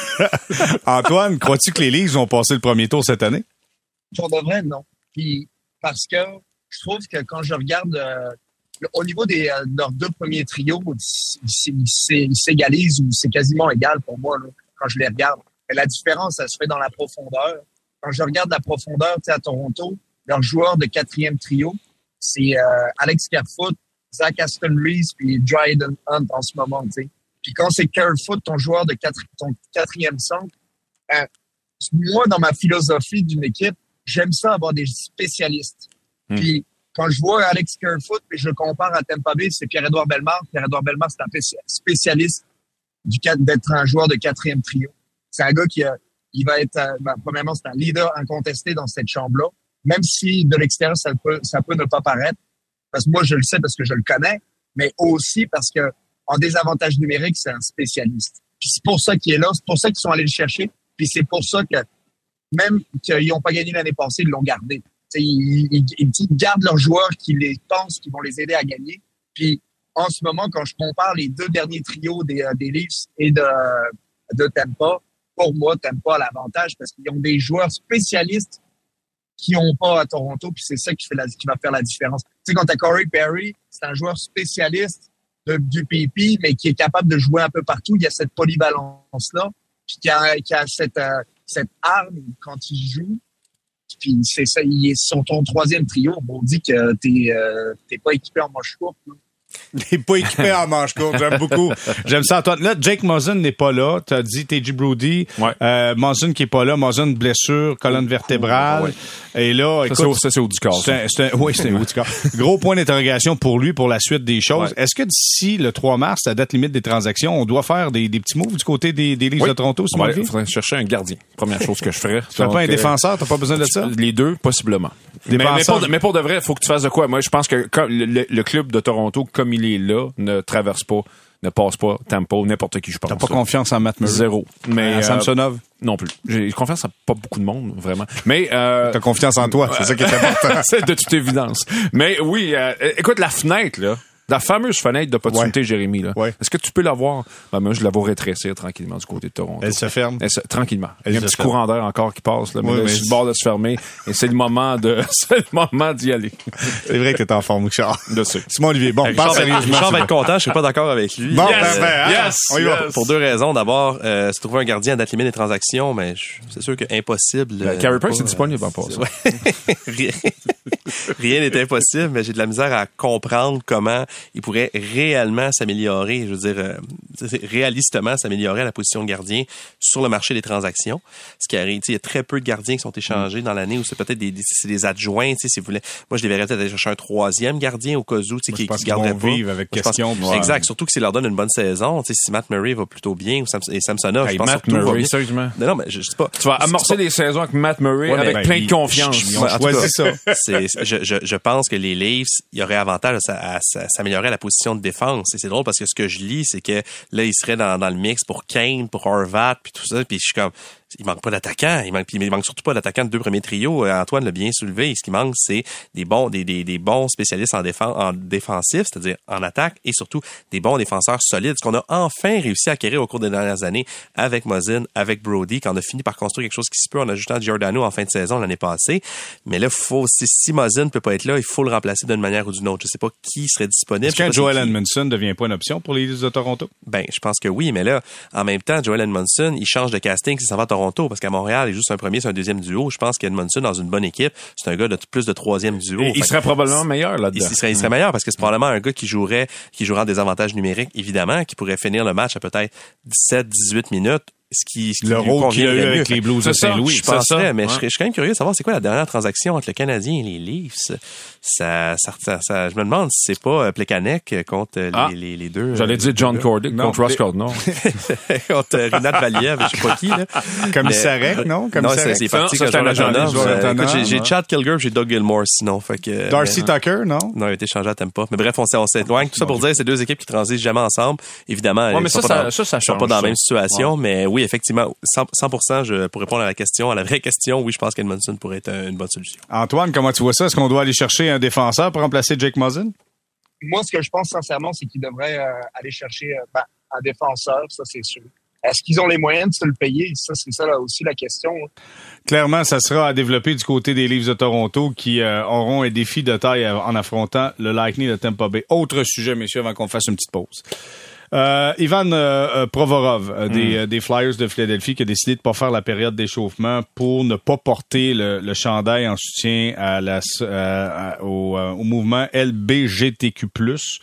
Speaker 3: Antoine, crois-tu que les Leafs vont passer le premier tour cette année?
Speaker 6: Pour de vrai, non. Puis, parce que je trouve que quand je regarde euh, le- au niveau des euh, de leurs deux premiers trios, ils s- ils s- ils s'égalisent ou c'est quasiment égal pour moi là, quand je les regarde. Mais la différence, elle se fait dans la profondeur. Quand je regarde la profondeur, tu sais, à Toronto, leur joueur de quatrième trio, c'est euh, Alex Kerfoot, Zach Aston Reese puis Dryden Hunt en ce moment, tu sais. Puis quand c'est Kerfoot, ton joueur de quatre, ton quatrième centre, euh, moi, dans ma philosophie d'une équipe, j'aime ça avoir des spécialistes.
Speaker 5: Hmm.
Speaker 6: Puis quand je vois Alex Kerfoot et je le compare à Tampa Bay, c'est Pierre-Édouard Bellemare. Pierre-Édouard Bellemare, c'est un spéci- spécialiste du quatre- d'être un joueur de quatrième trio. C'est un gars qui a, il va être, euh, ben, premièrement, c'est un leader incontesté dans cette chambre-là, même si de l'extérieur, ça peut, ça peut ne pas paraître. Parce que moi, je le sais parce que je le connais, mais aussi parce que en désavantage numérique, c'est un spécialiste. Puis c'est pour ça qu'il est là, c'est pour ça qu'ils sont allés le chercher, puis c'est pour ça que même qu'ils n'ont pas gagné l'année passée, ils l'ont gardé. T'sais, ils, ils, ils, ils gardent leurs joueurs qui les pensent, qui vont les aider à gagner. Puis en ce moment, quand je compare les deux derniers trios des, euh, des Leafs et de, de Tampa, pour moi, Tampa a l'avantage parce qu'ils ont des joueurs spécialistes qui n'ont pas à Toronto, puis c'est ça qui, fait la, qui va faire la différence. Tu sais, quand t'as Corey Perry, c'est un joueur spécialiste de, du P P, mais qui est capable de jouer un peu partout. Il y a cette polyvalence-là, puis qui a, qui a cette, euh, cette arme quand il joue. Puis c'est ça, il est sur ton troisième trio. On dit que t'es, euh, t'es pas équipé en manche courte. Là.
Speaker 3: Il n'est pas équipé en manche courte. J'aime beaucoup. J'aime ça, Antoine. Là, Jake Muzzin n'est pas là. Tu as dit T J Brodie.
Speaker 5: Ouais.
Speaker 3: Euh, Muzzin qui est pas là. Muzzin, blessure, colonne vertébrale.
Speaker 5: Ouais.
Speaker 3: Et là,
Speaker 5: Ça,
Speaker 3: écoute,
Speaker 5: c'est au, ça, c'est au du corps.
Speaker 3: c'est un, c'est un- oui, c'est un haut du corps. Gros point d'interrogation pour lui pour la suite des choses.
Speaker 5: Ouais.
Speaker 3: Est-ce que d'ici le trois mars, la date limite des transactions, on doit faire des, des petits moves du côté des, des Leafs
Speaker 5: Oui.
Speaker 3: de Toronto,
Speaker 5: Il
Speaker 3: Simon Olivier?
Speaker 5: faudrait chercher un gardien. Première chose que je ferais.
Speaker 3: Tu fais pas un défenseur, t'as pas besoin de ça?
Speaker 5: Les deux, possiblement. Mais, mais,
Speaker 3: Défenseur.
Speaker 5: pour, mais pour de vrai, il faut que tu fasses de quoi? Moi, je pense que comme le, le- le club de Toronto, comme il est là, ne traverse pas, ne passe pas Tampa, n'importe qui, je pense.
Speaker 3: T'as pas
Speaker 5: là.
Speaker 3: confiance en Matt Murray?
Speaker 5: Zéro. Mais,
Speaker 3: À
Speaker 5: euh,
Speaker 3: Samsonov?
Speaker 5: non plus. J'ai confiance en pas beaucoup de monde, vraiment. Mais, euh,
Speaker 3: T'as confiance en toi, c'est ça qui est important.
Speaker 5: c'est de toute évidence. Mais oui, euh, écoute, la fenêtre, là, la fameuse fenêtre d'opportunité,
Speaker 3: Ouais.
Speaker 5: Jérémy, là.
Speaker 3: Ouais.
Speaker 5: Est-ce que tu peux la voir? Ben, moi, je la vois rétrécir tranquillement du côté de Toronto.
Speaker 3: Elle se ferme.
Speaker 5: Elle se- tranquillement.
Speaker 3: Elle
Speaker 5: Il y a un
Speaker 3: se
Speaker 5: petit
Speaker 3: ferme.
Speaker 5: courant d'air encore qui passe, là, mais
Speaker 3: Oui,
Speaker 5: là,
Speaker 3: mais
Speaker 5: c'est le bord de se fermer. Et c'est le moment de, c'est le moment d'y aller.
Speaker 3: C'est vrai que t'es en forme, Richard.
Speaker 5: De ce.
Speaker 3: Simon Olivier, bon,
Speaker 4: Richard
Speaker 3: parle
Speaker 4: va,
Speaker 3: sérieusement.
Speaker 4: Richard va
Speaker 3: Simon.
Speaker 4: être content, je suis pas d'accord avec lui.
Speaker 3: Bon,
Speaker 5: Yes!
Speaker 3: ben, ben, hein,
Speaker 5: Yes!
Speaker 3: on y va.
Speaker 5: Yes!
Speaker 4: Pour deux raisons. D'abord, euh, se trouver un gardien à date limite des transactions, mais je- c'est sûr que impossible.
Speaker 5: Ben,
Speaker 4: euh,
Speaker 5: Carey Price
Speaker 4: pas,
Speaker 5: est disponible en
Speaker 4: euh,
Speaker 5: passant.
Speaker 4: ouais. rien n'est impossible, mais j'ai de la misère à comprendre comment il pourrait réellement s'améliorer, je veux dire, euh, réalistement s'améliorer à la position de gardien sur le marché des transactions. Ce qui arrive, il y a très peu de gardiens qui sont échangés dans l'année, ou c'est peut-être des, des, c'est des adjoints, si vous voulez. Moi, je les verrais peut-être aller chercher un troisième gardien au cas où, qui, qui se garderait pas.
Speaker 3: Vivre avec
Speaker 4: Moi,
Speaker 3: question.
Speaker 4: Pense, exact, surtout que ça leur donne une bonne saison. Tu sais, si Matt Murray va plutôt bien, ou Sam, et Samsonov,
Speaker 5: hey,
Speaker 4: je pense
Speaker 5: Matt
Speaker 4: surtout
Speaker 5: Murray,
Speaker 4: va
Speaker 5: sérieusement.
Speaker 4: Non, non, mais je sais pas.
Speaker 5: Tu vas amorcer des saisons avec Matt Murray
Speaker 4: ouais,
Speaker 5: avec
Speaker 4: ben,
Speaker 5: plein
Speaker 4: il,
Speaker 5: de confiance.
Speaker 3: Ils ont choisi ça.
Speaker 4: C'est, je, je, je pense que les Leafs, il y aurait avantage à, à, à s'améliorer à la position de défense. Et c'est drôle parce que ce que je lis, c'est que là, il serait dans, dans le mix pour Kane, pour Horvat, puis tout ça. Puis je suis comme, il manque pas d'attaquants. Il manque, puis il manque surtout pas d'attaquants de deux premiers trios. Antoine l'a bien soulevé. Ce qui manque, c'est des bons, des, des, des bons spécialistes en défense, en défensif, c'est-à-dire en attaque, et surtout des bons défenseurs solides. Ce qu'on a enfin réussi à acquérir au cours des dernières années avec Muzzin, avec Brody, quand on a fini par construire quelque chose qui se peut en ajoutant Giordano en fin de saison l'année passée. Mais là, faut, si, si Muzzin ne peut pas être là, il faut le remplacer d'une manière ou d'une autre. Je sais pas qui serait disponible.
Speaker 3: Est-ce qu'un Joel Edmondson ne devient pas une option pour les Leafs de Toronto?
Speaker 4: Ben, je pense que oui, mais là, en même temps, Joel Edmondson, il change de casting s'il s'en va à Toronto, parce qu'à Montréal, il joue sur un premier, sur un deuxième duo. Je pense qu'Edmondson, dans une bonne équipe, c'est un gars de plus de troisième duo.
Speaker 5: Et il serait probablement meilleur là-dedans.
Speaker 4: Il serait, il serait meilleur parce que c'est probablement un gars qui jouerait, qui jouera en désavantage numérique, évidemment, qui pourrait finir le match à peut-être dix-sept, dix-huit minutes. Ce qui, ce qui
Speaker 3: le rôle qu'il a eu avec les Blues de Saint-Louis.
Speaker 4: Je penserais, mais ouais. je, serais, je suis quand même curieux de savoir c'est quoi la dernière transaction entre le Canadien et les Leafs. Ça, ça, ça, ça je me demande si c'est pas Plekanec contre les, ah, les, les deux.
Speaker 5: J'allais dire John Cordick contre Ross Colt, non?
Speaker 4: Contre Rinat Valiev, je sais pas qui, là.
Speaker 3: Comme Sarek, non? Comme
Speaker 4: non, c'est, c'est parti que je Écoute, j'ai, j'ai Chad Kilger, j'ai Doug Gilmour, sinon. Fait que,
Speaker 3: Darcy
Speaker 4: mais,
Speaker 3: Tucker, non?
Speaker 4: Non, il a été changé à Tampa. Mais bref, on, on s'éloigne. Tout ça pour dire, c'est deux équipes qui transigent jamais ensemble. Évidemment,
Speaker 5: ouais, mais ça, ça, dans, ça, ça
Speaker 4: sont
Speaker 5: change,
Speaker 4: pas dans la
Speaker 5: ça.
Speaker 4: même situation,
Speaker 5: ouais.
Speaker 4: mais oui, effectivement, cent pour cent, je, pour répondre à la question, à la vraie question, oui, je pense qu'Edmondson pourrait être une bonne solution.
Speaker 3: Antoine, comment tu vois ça? Est-ce qu'on doit aller chercher un défenseur pour remplacer Jake Muzzin?
Speaker 6: Moi, ce que je pense sincèrement, c'est qu'ils devraient euh, aller chercher euh, ben, un défenseur, ça c'est sûr. Est-ce qu'ils ont les moyens de se le payer? Ça, c'est ça là, aussi la question. Hein.
Speaker 3: Clairement, ça sera à développer du côté des Leafs de Toronto qui euh, auront un défi de taille en affrontant le Lightning de Tampa Bay. Autre sujet, messieurs, avant qu'on fasse une petite pause. Euh, Ivan euh, Provorov euh, mm. des, euh, des Flyers de Philadelphie qui a décidé de pas faire la période d'échauffement pour ne pas porter le, le chandail en soutien à la, euh, au, euh, au mouvement L G B T Q plus.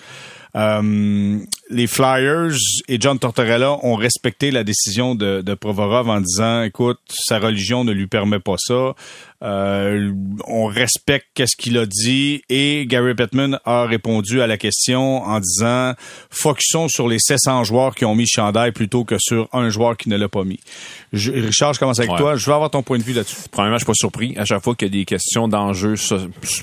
Speaker 3: Euh, les Flyers et John Tortorella ont respecté la décision de, de Provorov en disant, écoute, sa religion ne lui permet pas ça. Euh, on respecte qu'est-ce qu'il a dit et Gary Bettman a répondu à la question en disant focusons sur les sept cents joueurs qui ont mis le chandail plutôt que sur un joueur qui ne l'a pas mis. Je, Richard, je commence avec ouais. toi. Je veux avoir ton point de vue là-dessus.
Speaker 5: Premièrement, je suis pas surpris. À chaque fois qu'il y a des questions d'enjeux, so-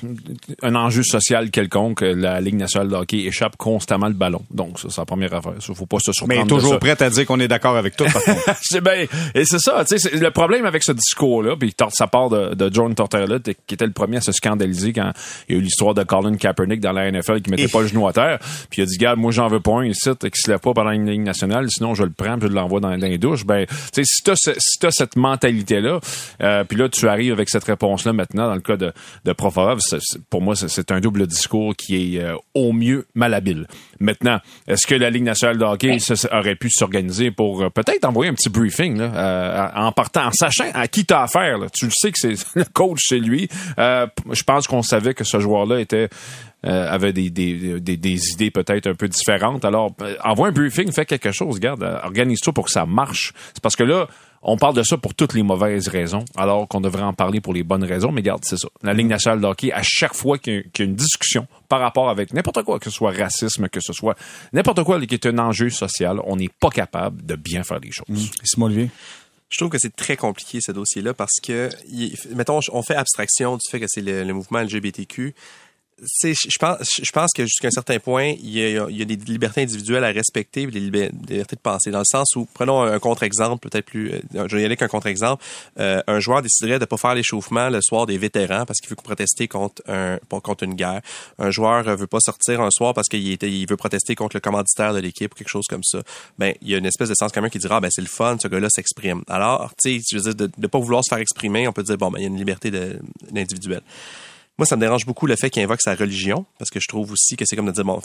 Speaker 5: un enjeu social quelconque, la Ligue nationale de hockey échappe constamment le ballon. Donc, ça, c'est la première affaire. Il faut pas se surprendre.
Speaker 3: Mais toujours prêt à dire qu'on est d'accord avec tout, par contre.
Speaker 5: c'est ben, et c'est ça, tu sais, le problème avec ce discours-là, puis ça part de, de John Tortorella, qui était le premier à se scandaliser quand il y a eu l'histoire de Colin Kaepernick dans la N F L qui mettait et... pas le genou à terre. Puis il a dit, gars, moi, j'en veux pas un ici qui se lève pas pendant une Ligue nationale, sinon je le prends puis je l'envoie dans, dans les douches. Ben, tu sais, si t'as, si t'as cette mentalité-là, euh, puis là, tu arrives avec cette réponse-là maintenant, dans le cas de, de Provorov, c'est, c'est, pour moi, c'est, c'est un double discours qui est euh, au mieux malhabile. Maintenant, est-ce que la Ligue nationale de hockey ça, ça aurait pu s'organiser pour euh, peut-être envoyer un petit briefing là, euh, en partant, en sachant à qui t'as affaire. Là. Tu le sais que c'est le coach, c'est lui. Euh, je pense qu'on savait que ce joueur-là était euh, avait des, des, des, des idées peut-être un peu différentes. Alors, euh, envoie un briefing, fais quelque chose. Regarde, euh, organise-toi pour que ça marche. C'est parce que là, on parle de ça pour toutes les mauvaises raisons, alors qu'on devrait en parler pour les bonnes raisons. Mais regarde, c'est ça. La Ligue nationale de hockey, à chaque fois qu'il y a, qu'il y a une discussion par rapport avec n'importe quoi, que ce soit racisme, que ce soit n'importe quoi qui est un enjeu social, on n'est pas capable de bien faire les choses. Mmh.
Speaker 3: Simon Olivier?
Speaker 4: Je trouve que c'est très compliqué, ce dossier-là, parce que, mettons, on fait abstraction du fait que c'est le, le mouvement L G B T Q. C'est, je pense, je pense que jusqu'à un certain point, il y a, il y a des libertés individuelles à respecter, des libertés de penser, dans le sens où, prenons un contre-exemple, peut-être plus, je vais y aller qu'un contre-exemple, euh, un joueur déciderait de pas faire l'échauffement le soir des vétérans parce qu'il veut protester contre un, contre une guerre. Un joueur veut pas sortir un soir parce qu'il était, il veut protester contre le commanditaire de l'équipe ou quelque chose comme ça. Ben, il y a une espèce de sens commun qui dira, ah, ben, c'est le fun, ce gars-là s'exprime. Alors, tu sais, je veux dire, de, de pas vouloir se faire exprimer, on peut dire, bon, ben, il y a une liberté de, d'individuelle. Moi, ça me dérange beaucoup le fait qu'il invoque sa religion, parce que je trouve aussi que c'est comme de dire, bon, fait,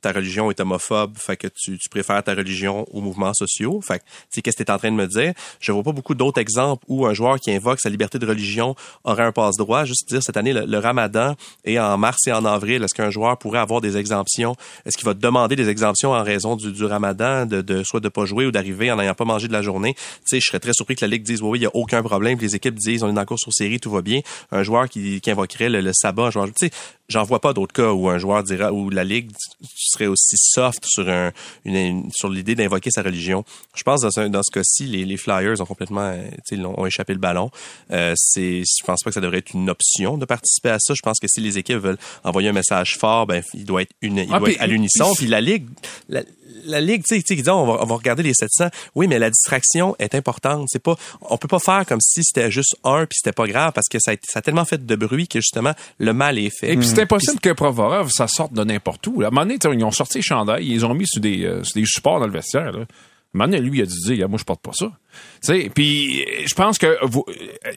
Speaker 4: ta religion est homophobe, fait que tu, tu préfères ta religion aux mouvements sociaux. Fait que, tu sais, qu'est-ce que t'es en train de me dire? Je vois pas beaucoup d'autres exemples où un joueur qui invoque sa liberté de religion aurait un passe-droit. Juste dire, cette année, le, le Ramadan est en mars et en avril. Est-ce qu'un joueur pourrait avoir des exemptions? Est-ce qu'il va demander des exemptions en raison du, du Ramadan, de, de soit de pas jouer ou d'arriver en n'ayant pas mangé de la journée? Tu sais, je serais très surpris que la Ligue dise, oui, oui, il y a aucun problème. Puis les équipes disent, on est dans la course aux séries, tout va bien. Un joueur qui, qui invoquerait le, le sabbat, un joueur, tu sais, j'en vois pas d'autres cas où un joueur dira, où la Ligue serait aussi soft sur un, une, une sur l'idée d'invoquer sa religion. Je pense dans ce, dans ce cas-ci, les, les Flyers ont complètement, tu sais, ont échappé le ballon. Euh, c'est, je pense pas que ça devrait être une option de participer à ça. Je pense que si les équipes veulent envoyer un message fort, ben il doit être une, il ah, doit puis, être à l'unisson. Puis la Ligue, la, la Ligue, tu sais, tu sais, disons, on va, on va regarder les sept cents. Oui, mais la distraction est importante. C'est pas, on peut pas faire comme si c'était juste un puis c'était pas grave parce que ça a, ça a tellement fait de bruit que justement le mal est fait.
Speaker 5: Et puis c'est impossible puis, que Provorov ça sorte de n'importe où. À un moment donné, ils ont sorti les chandails, ils les ont mis sur des, euh, sur des supports dans le vestiaire. Là. À un moment donné, lui, il a dû dire, moi, je porte pas ça. Tu sais, puis je pense que vous,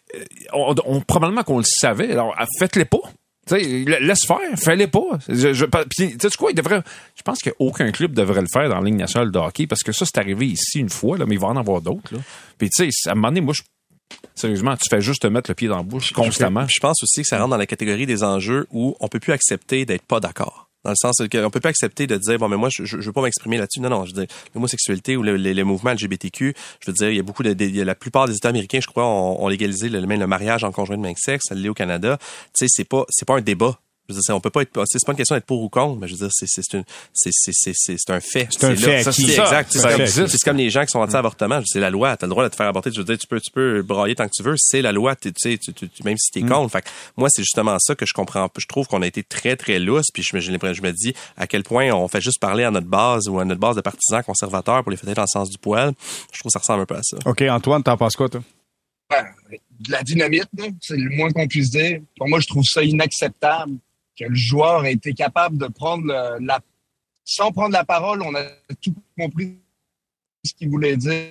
Speaker 5: on, on, probablement qu'on le savait. Alors, faites-les pas. Tu sais, laisse faire, fais-les pas. Je, je, puis, tu sais quoi, il devrait. Je pense qu'aucun club devrait le faire dans la Ligue nationale de hockey parce que ça, c'est arrivé ici une fois, là, mais il va en avoir d'autres. Là. Puis tu sais, à un moment donné, moi, je sérieusement, tu fais juste te mettre le pied dans la bouche constamment.
Speaker 4: Je pense aussi que ça rentre dans la catégorie des enjeux où on peut plus accepter d'être pas d'accord. Dans le sens qu'on peut pas accepter de dire, bon, mais moi, je, je, je veux pas m'exprimer là-dessus. Non, non, je veux dire, l'homosexualité ou le, le, le mouvement L G B T Q, je veux dire, il y a beaucoup de, de, de la plupart des États américains, je crois, ont, ont légalisé le, même le mariage en conjoint de même sexe, ça l'est au Canada. Tu sais, c'est pas, c'est pas un débat. Je veux dire, on peut pas être, c'est pas une question d'être pour ou contre, mais je veux dire, c'est, c'est une, c'est, c'est, c'est, c'est, c'est un fait.
Speaker 3: C'est un
Speaker 4: c'est
Speaker 3: fait.
Speaker 4: Là,
Speaker 3: c'est
Speaker 4: ça, exact. C'est,
Speaker 3: ça
Speaker 4: comme,
Speaker 3: existe.
Speaker 4: c'est comme les gens qui sont anti-avortement. C'est la loi. T'as le droit de te faire avorter. Je veux dire, tu peux, tu peux brailler tant que tu veux. C'est la loi. Tu sais, tu, tu, même si t'es mm. contre. Fait que moi, c'est justement ça que je comprends. Je trouve qu'on a été très, très lousse. Puis je me, je me dis à quel point on fait juste parler à notre base ou à notre base de partisans conservateurs pour les faire dans le sens du poil. Je trouve que ça ressemble un peu à ça.
Speaker 3: OK, Antoine, t'en penses quoi, toi?
Speaker 6: Ouais, de la dynamite, là, c'est le moins qu'on puisse dire. Pour moi, je trouve ça inacceptable que le joueur ait été capable de prendre le, la... Sans prendre la parole, on a tout compris ce qu'il voulait dire.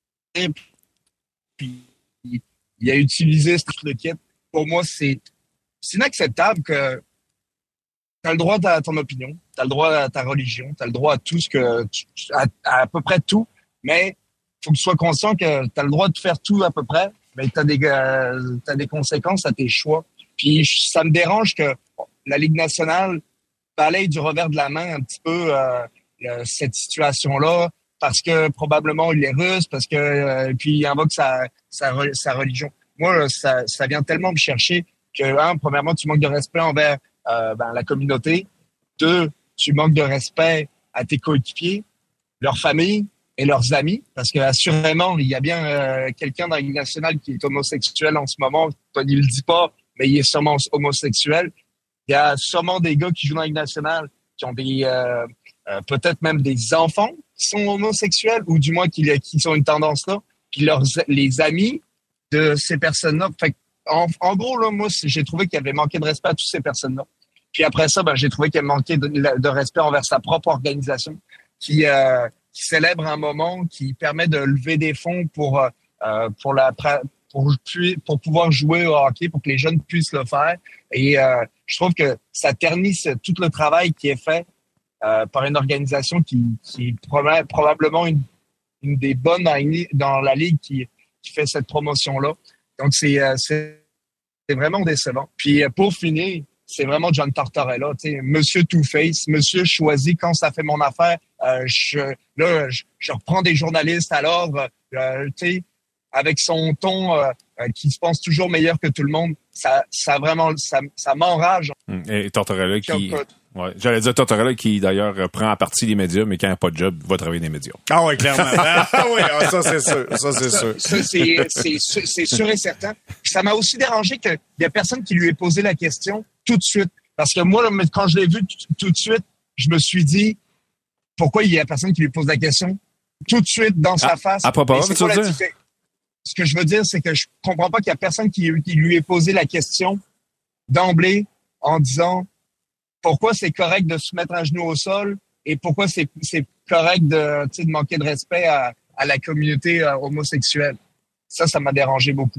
Speaker 6: Puis, il a utilisé ce kit. Pour moi, c'est, c'est inacceptable que tu as le droit à ton opinion, tu as le droit à ta religion, tu as le droit à tout ce que... Tu, à, à, à peu près tout, mais il faut que tu sois conscient que tu as le droit de faire tout à peu près, mais tu as des, euh, t'as des conséquences à tes choix. Puis ça me dérange que la Ligue nationale balaye du revers de la main un petit peu euh, euh, cette situation-là parce que probablement il est russe, parce que euh, puis il invoque sa, sa, sa religion. Moi, ça, ça vient tellement me chercher que, un, premièrement, tu manques de respect envers euh, ben, la communauté. Deux, tu manques de respect à tes coéquipiers, leurs familles et leurs amis, parce que assurément, il y a bien euh, quelqu'un dans la Ligue nationale qui est homosexuel en ce moment. Tony le dit pas, mais il est sûrement homosexuel. Il y a sûrement des gars qui jouent dans la Ligue nationale qui ont des euh, euh, peut-être même des enfants qui sont homosexuels ou du moins qui, qui ont une tendance là. Puis leurs les amis de ces personnes-là. Fait en, en gros là, moi j'ai trouvé qu'il y avait manqué de respect à toutes ces personnes-là. Puis après ça, ben j'ai trouvé qu'il y avait manqué de, de respect envers sa propre organisation qui euh, qui célèbre un moment qui permet de lever des fonds pour euh, pour la pour pour pouvoir jouer au hockey, pour que les jeunes puissent le faire. Et euh, je trouve que ça ternit tout le travail qui est fait euh, par une organisation qui, qui est proba- probablement une, une des bonnes dans la, dans la ligue qui, qui fait cette promotion-là. Donc, c'est, euh, c'est, c'est vraiment décevant. Puis, euh, pour finir, c'est vraiment John Tortorella, tu sais, Monsieur Two-Face, Monsieur choisi quand ça fait mon affaire. Euh, je, là, je, je reprends des journalistes à l'ordre, euh, tu sais, avec son ton euh, euh, qui se pense toujours meilleur que tout le monde, ça, ça vraiment, ça, ça m'enrage.
Speaker 5: Et Tortorella qui, ouais, j'allais dire Tortorella qui d'ailleurs prend à partie les médias, mais quand il n'a pas de job, va travailler dans les médias.
Speaker 3: Ah oui, clairement. Ah oui, ça c'est sûr, ça c'est sûr.
Speaker 6: Ça, c'est, c'est, c'est sûr et certain. Puis ça m'a aussi dérangé qu'il y a personne qui lui ait posé la question tout de suite, parce que moi, là, quand je l'ai vu tout, tout de suite, je me suis dit pourquoi il y a personne qui lui pose la question tout de suite dans sa
Speaker 5: à,
Speaker 6: face.
Speaker 5: À propos, tu veux dire?
Speaker 6: Ce que je veux dire, c'est que je comprends pas qu'il y a personne qui, qui lui ait posé la question d'emblée en disant pourquoi c'est correct de se mettre un genou au sol et pourquoi c'est, c'est correct de, tu sais, de manquer de respect à, à la communauté euh, homosexuelle. Ça, ça m'a dérangé beaucoup.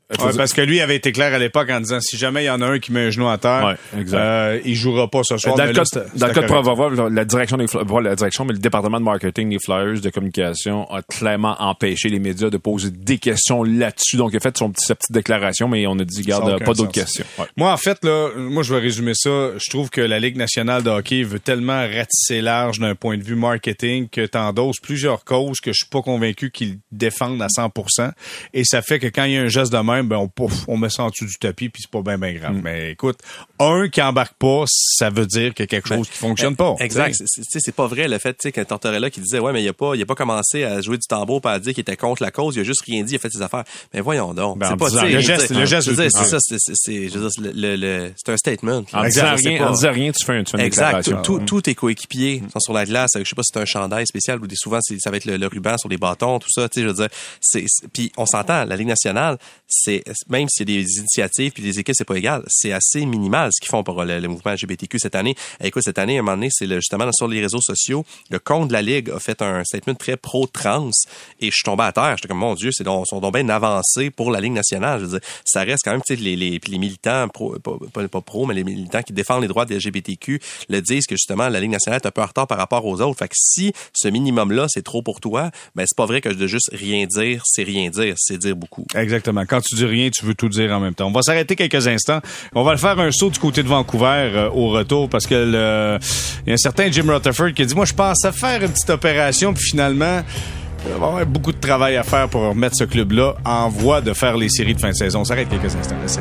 Speaker 3: Ouais, parce que lui avait été clair à l'époque en disant si jamais il y en a un qui met un genou à terre,
Speaker 5: ouais, exact.
Speaker 3: Euh, il jouera pas ce soir.
Speaker 5: Dans le cas,
Speaker 3: là,
Speaker 5: dans le cas de Provorov, la direction des Flyers, la direction, mais le département de marketing des Flyers de communication a clairement empêché les médias de poser des questions là-dessus. Donc, il a fait son petit, sa petite déclaration, mais on a dit, garde, pas d'autres questions. Ouais.
Speaker 3: Moi, en fait, là, moi, je vais résumer ça. Je trouve que la Ligue nationale de hockey veut tellement ratisser large d'un point de vue marketing que t'endosses plusieurs causes que je suis pas convaincu qu'ils défendent à cent pour cent. Et ça fait que quand il y a un geste de même, ben, on, pouf, on met ça en dessous du tapis puis c'est pas bien, bien grave. Mm. Mais écoute, un qui embarque pas, ça veut dire qu'il y a quelque chose ben, qui fonctionne pas.
Speaker 4: Exact. C'est, c'est, c'est pas vrai le fait, tu sais, qu'un Tortorella qui disait, ouais, mais il a pas, il a pas commencé à jouer du tambour pas à dire qu'il était contre la cause, il a juste rien dit, il a fait ses affaires. Mais voyons donc.
Speaker 3: Ben,
Speaker 4: c'est pas,
Speaker 3: disant, le geste, le geste,
Speaker 4: je veux dire, c'est ça, c'est, c'est, je veux dire, le, le, c'est un statement.
Speaker 5: En disant rien, en disant rien, tu fais un, tu fais une
Speaker 4: exact.
Speaker 5: déclaration.
Speaker 4: Tout, tous tes coéquipiers sont sur la glace. Je sais pas si c'est un chandail spécial ou des souvent c'est, ça va être le, le ruban sur les bâtons, tout ça. Tu sais, je veux dire, c'est, c'est puis on s'entend. La Ligue nationale, c'est même s'il y a des initiatives puis des équipes, c'est pas égal. C'est assez minimal ce qu'ils font pour le, le mouvement L G B T Q cette année. Et écoute, cette année, à un moment donné, c'est le, justement sur les réseaux sociaux, le compte de la Ligue a fait un statement très pro-trans et je suis tombé à terre. J'étais comme mon Dieu, c'est donc, sont donc bien avancés pour la Ligue nationale. Je veux dire, ça reste quand même, tu sais, les, les, les militants pro, pas, pas, pas pro, mais les militants qui défendent les droits des L G B T Q le disent que justement la Ligue nationale est un peu en retard par rapport aux autres. Fait que si ce minimum-là, c'est trop pour toi, ben c'est pas vrai que de juste rien dire, c'est rien dire, c'est dire beaucoup.
Speaker 3: Exactement. Quand tu dis rien, tu veux tout dire en même temps. On va s'arrêter quelques instants. On va le faire un saut du côté de Vancouver euh, au retour parce que le, il y a un certain Jim Rutherford qui a dit, moi, je pensais faire une petite opération puis finalement, il va y avoir beaucoup de travail à faire pour remettre ce club-là en voie de faire les séries de fin de saison. On s'arrête quelques instants. Laissez-le.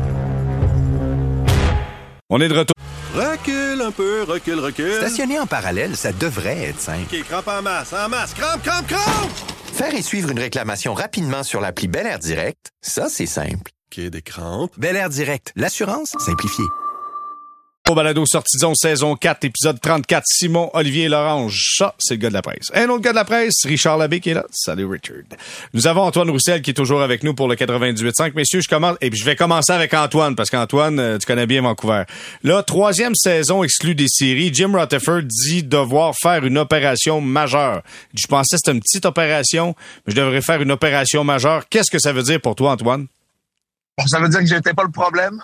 Speaker 3: On est de retour.
Speaker 1: Recule un peu, recule, recule.
Speaker 2: Stationner en parallèle, ça devrait être simple.
Speaker 1: OK, crampe en masse, en masse, crampe, crampe, crampe!
Speaker 2: Faire et suivre une réclamation rapidement sur l'appli Bel Air Direct, ça, c'est simple.
Speaker 1: OK, des crampes.
Speaker 2: Bel Air Direct, l'assurance simplifiée.
Speaker 3: Au balado sortison saison quatre, épisode trente-quatre, Simon Olivier Lorange. Ça, c'est le gars de la presse. Un autre gars de la presse, Richard Labbé qui est là. Salut Richard. Nous avons Antoine Roussel qui est toujours avec nous pour le quatre-vingt-dix-huit cinq. Messieurs, je commence, et puis je vais commencer avec Antoine parce qu'Antoine, euh, tu connais bien Vancouver. Là, troisième saison exclue des séries. Jim Rutherford dit devoir faire une opération majeure. Je pensais que c'était une petite opération, mais je devrais faire une opération majeure. Qu'est-ce que ça veut dire pour toi, Antoine?
Speaker 6: Bon, ça veut dire que j'étais pas le problème.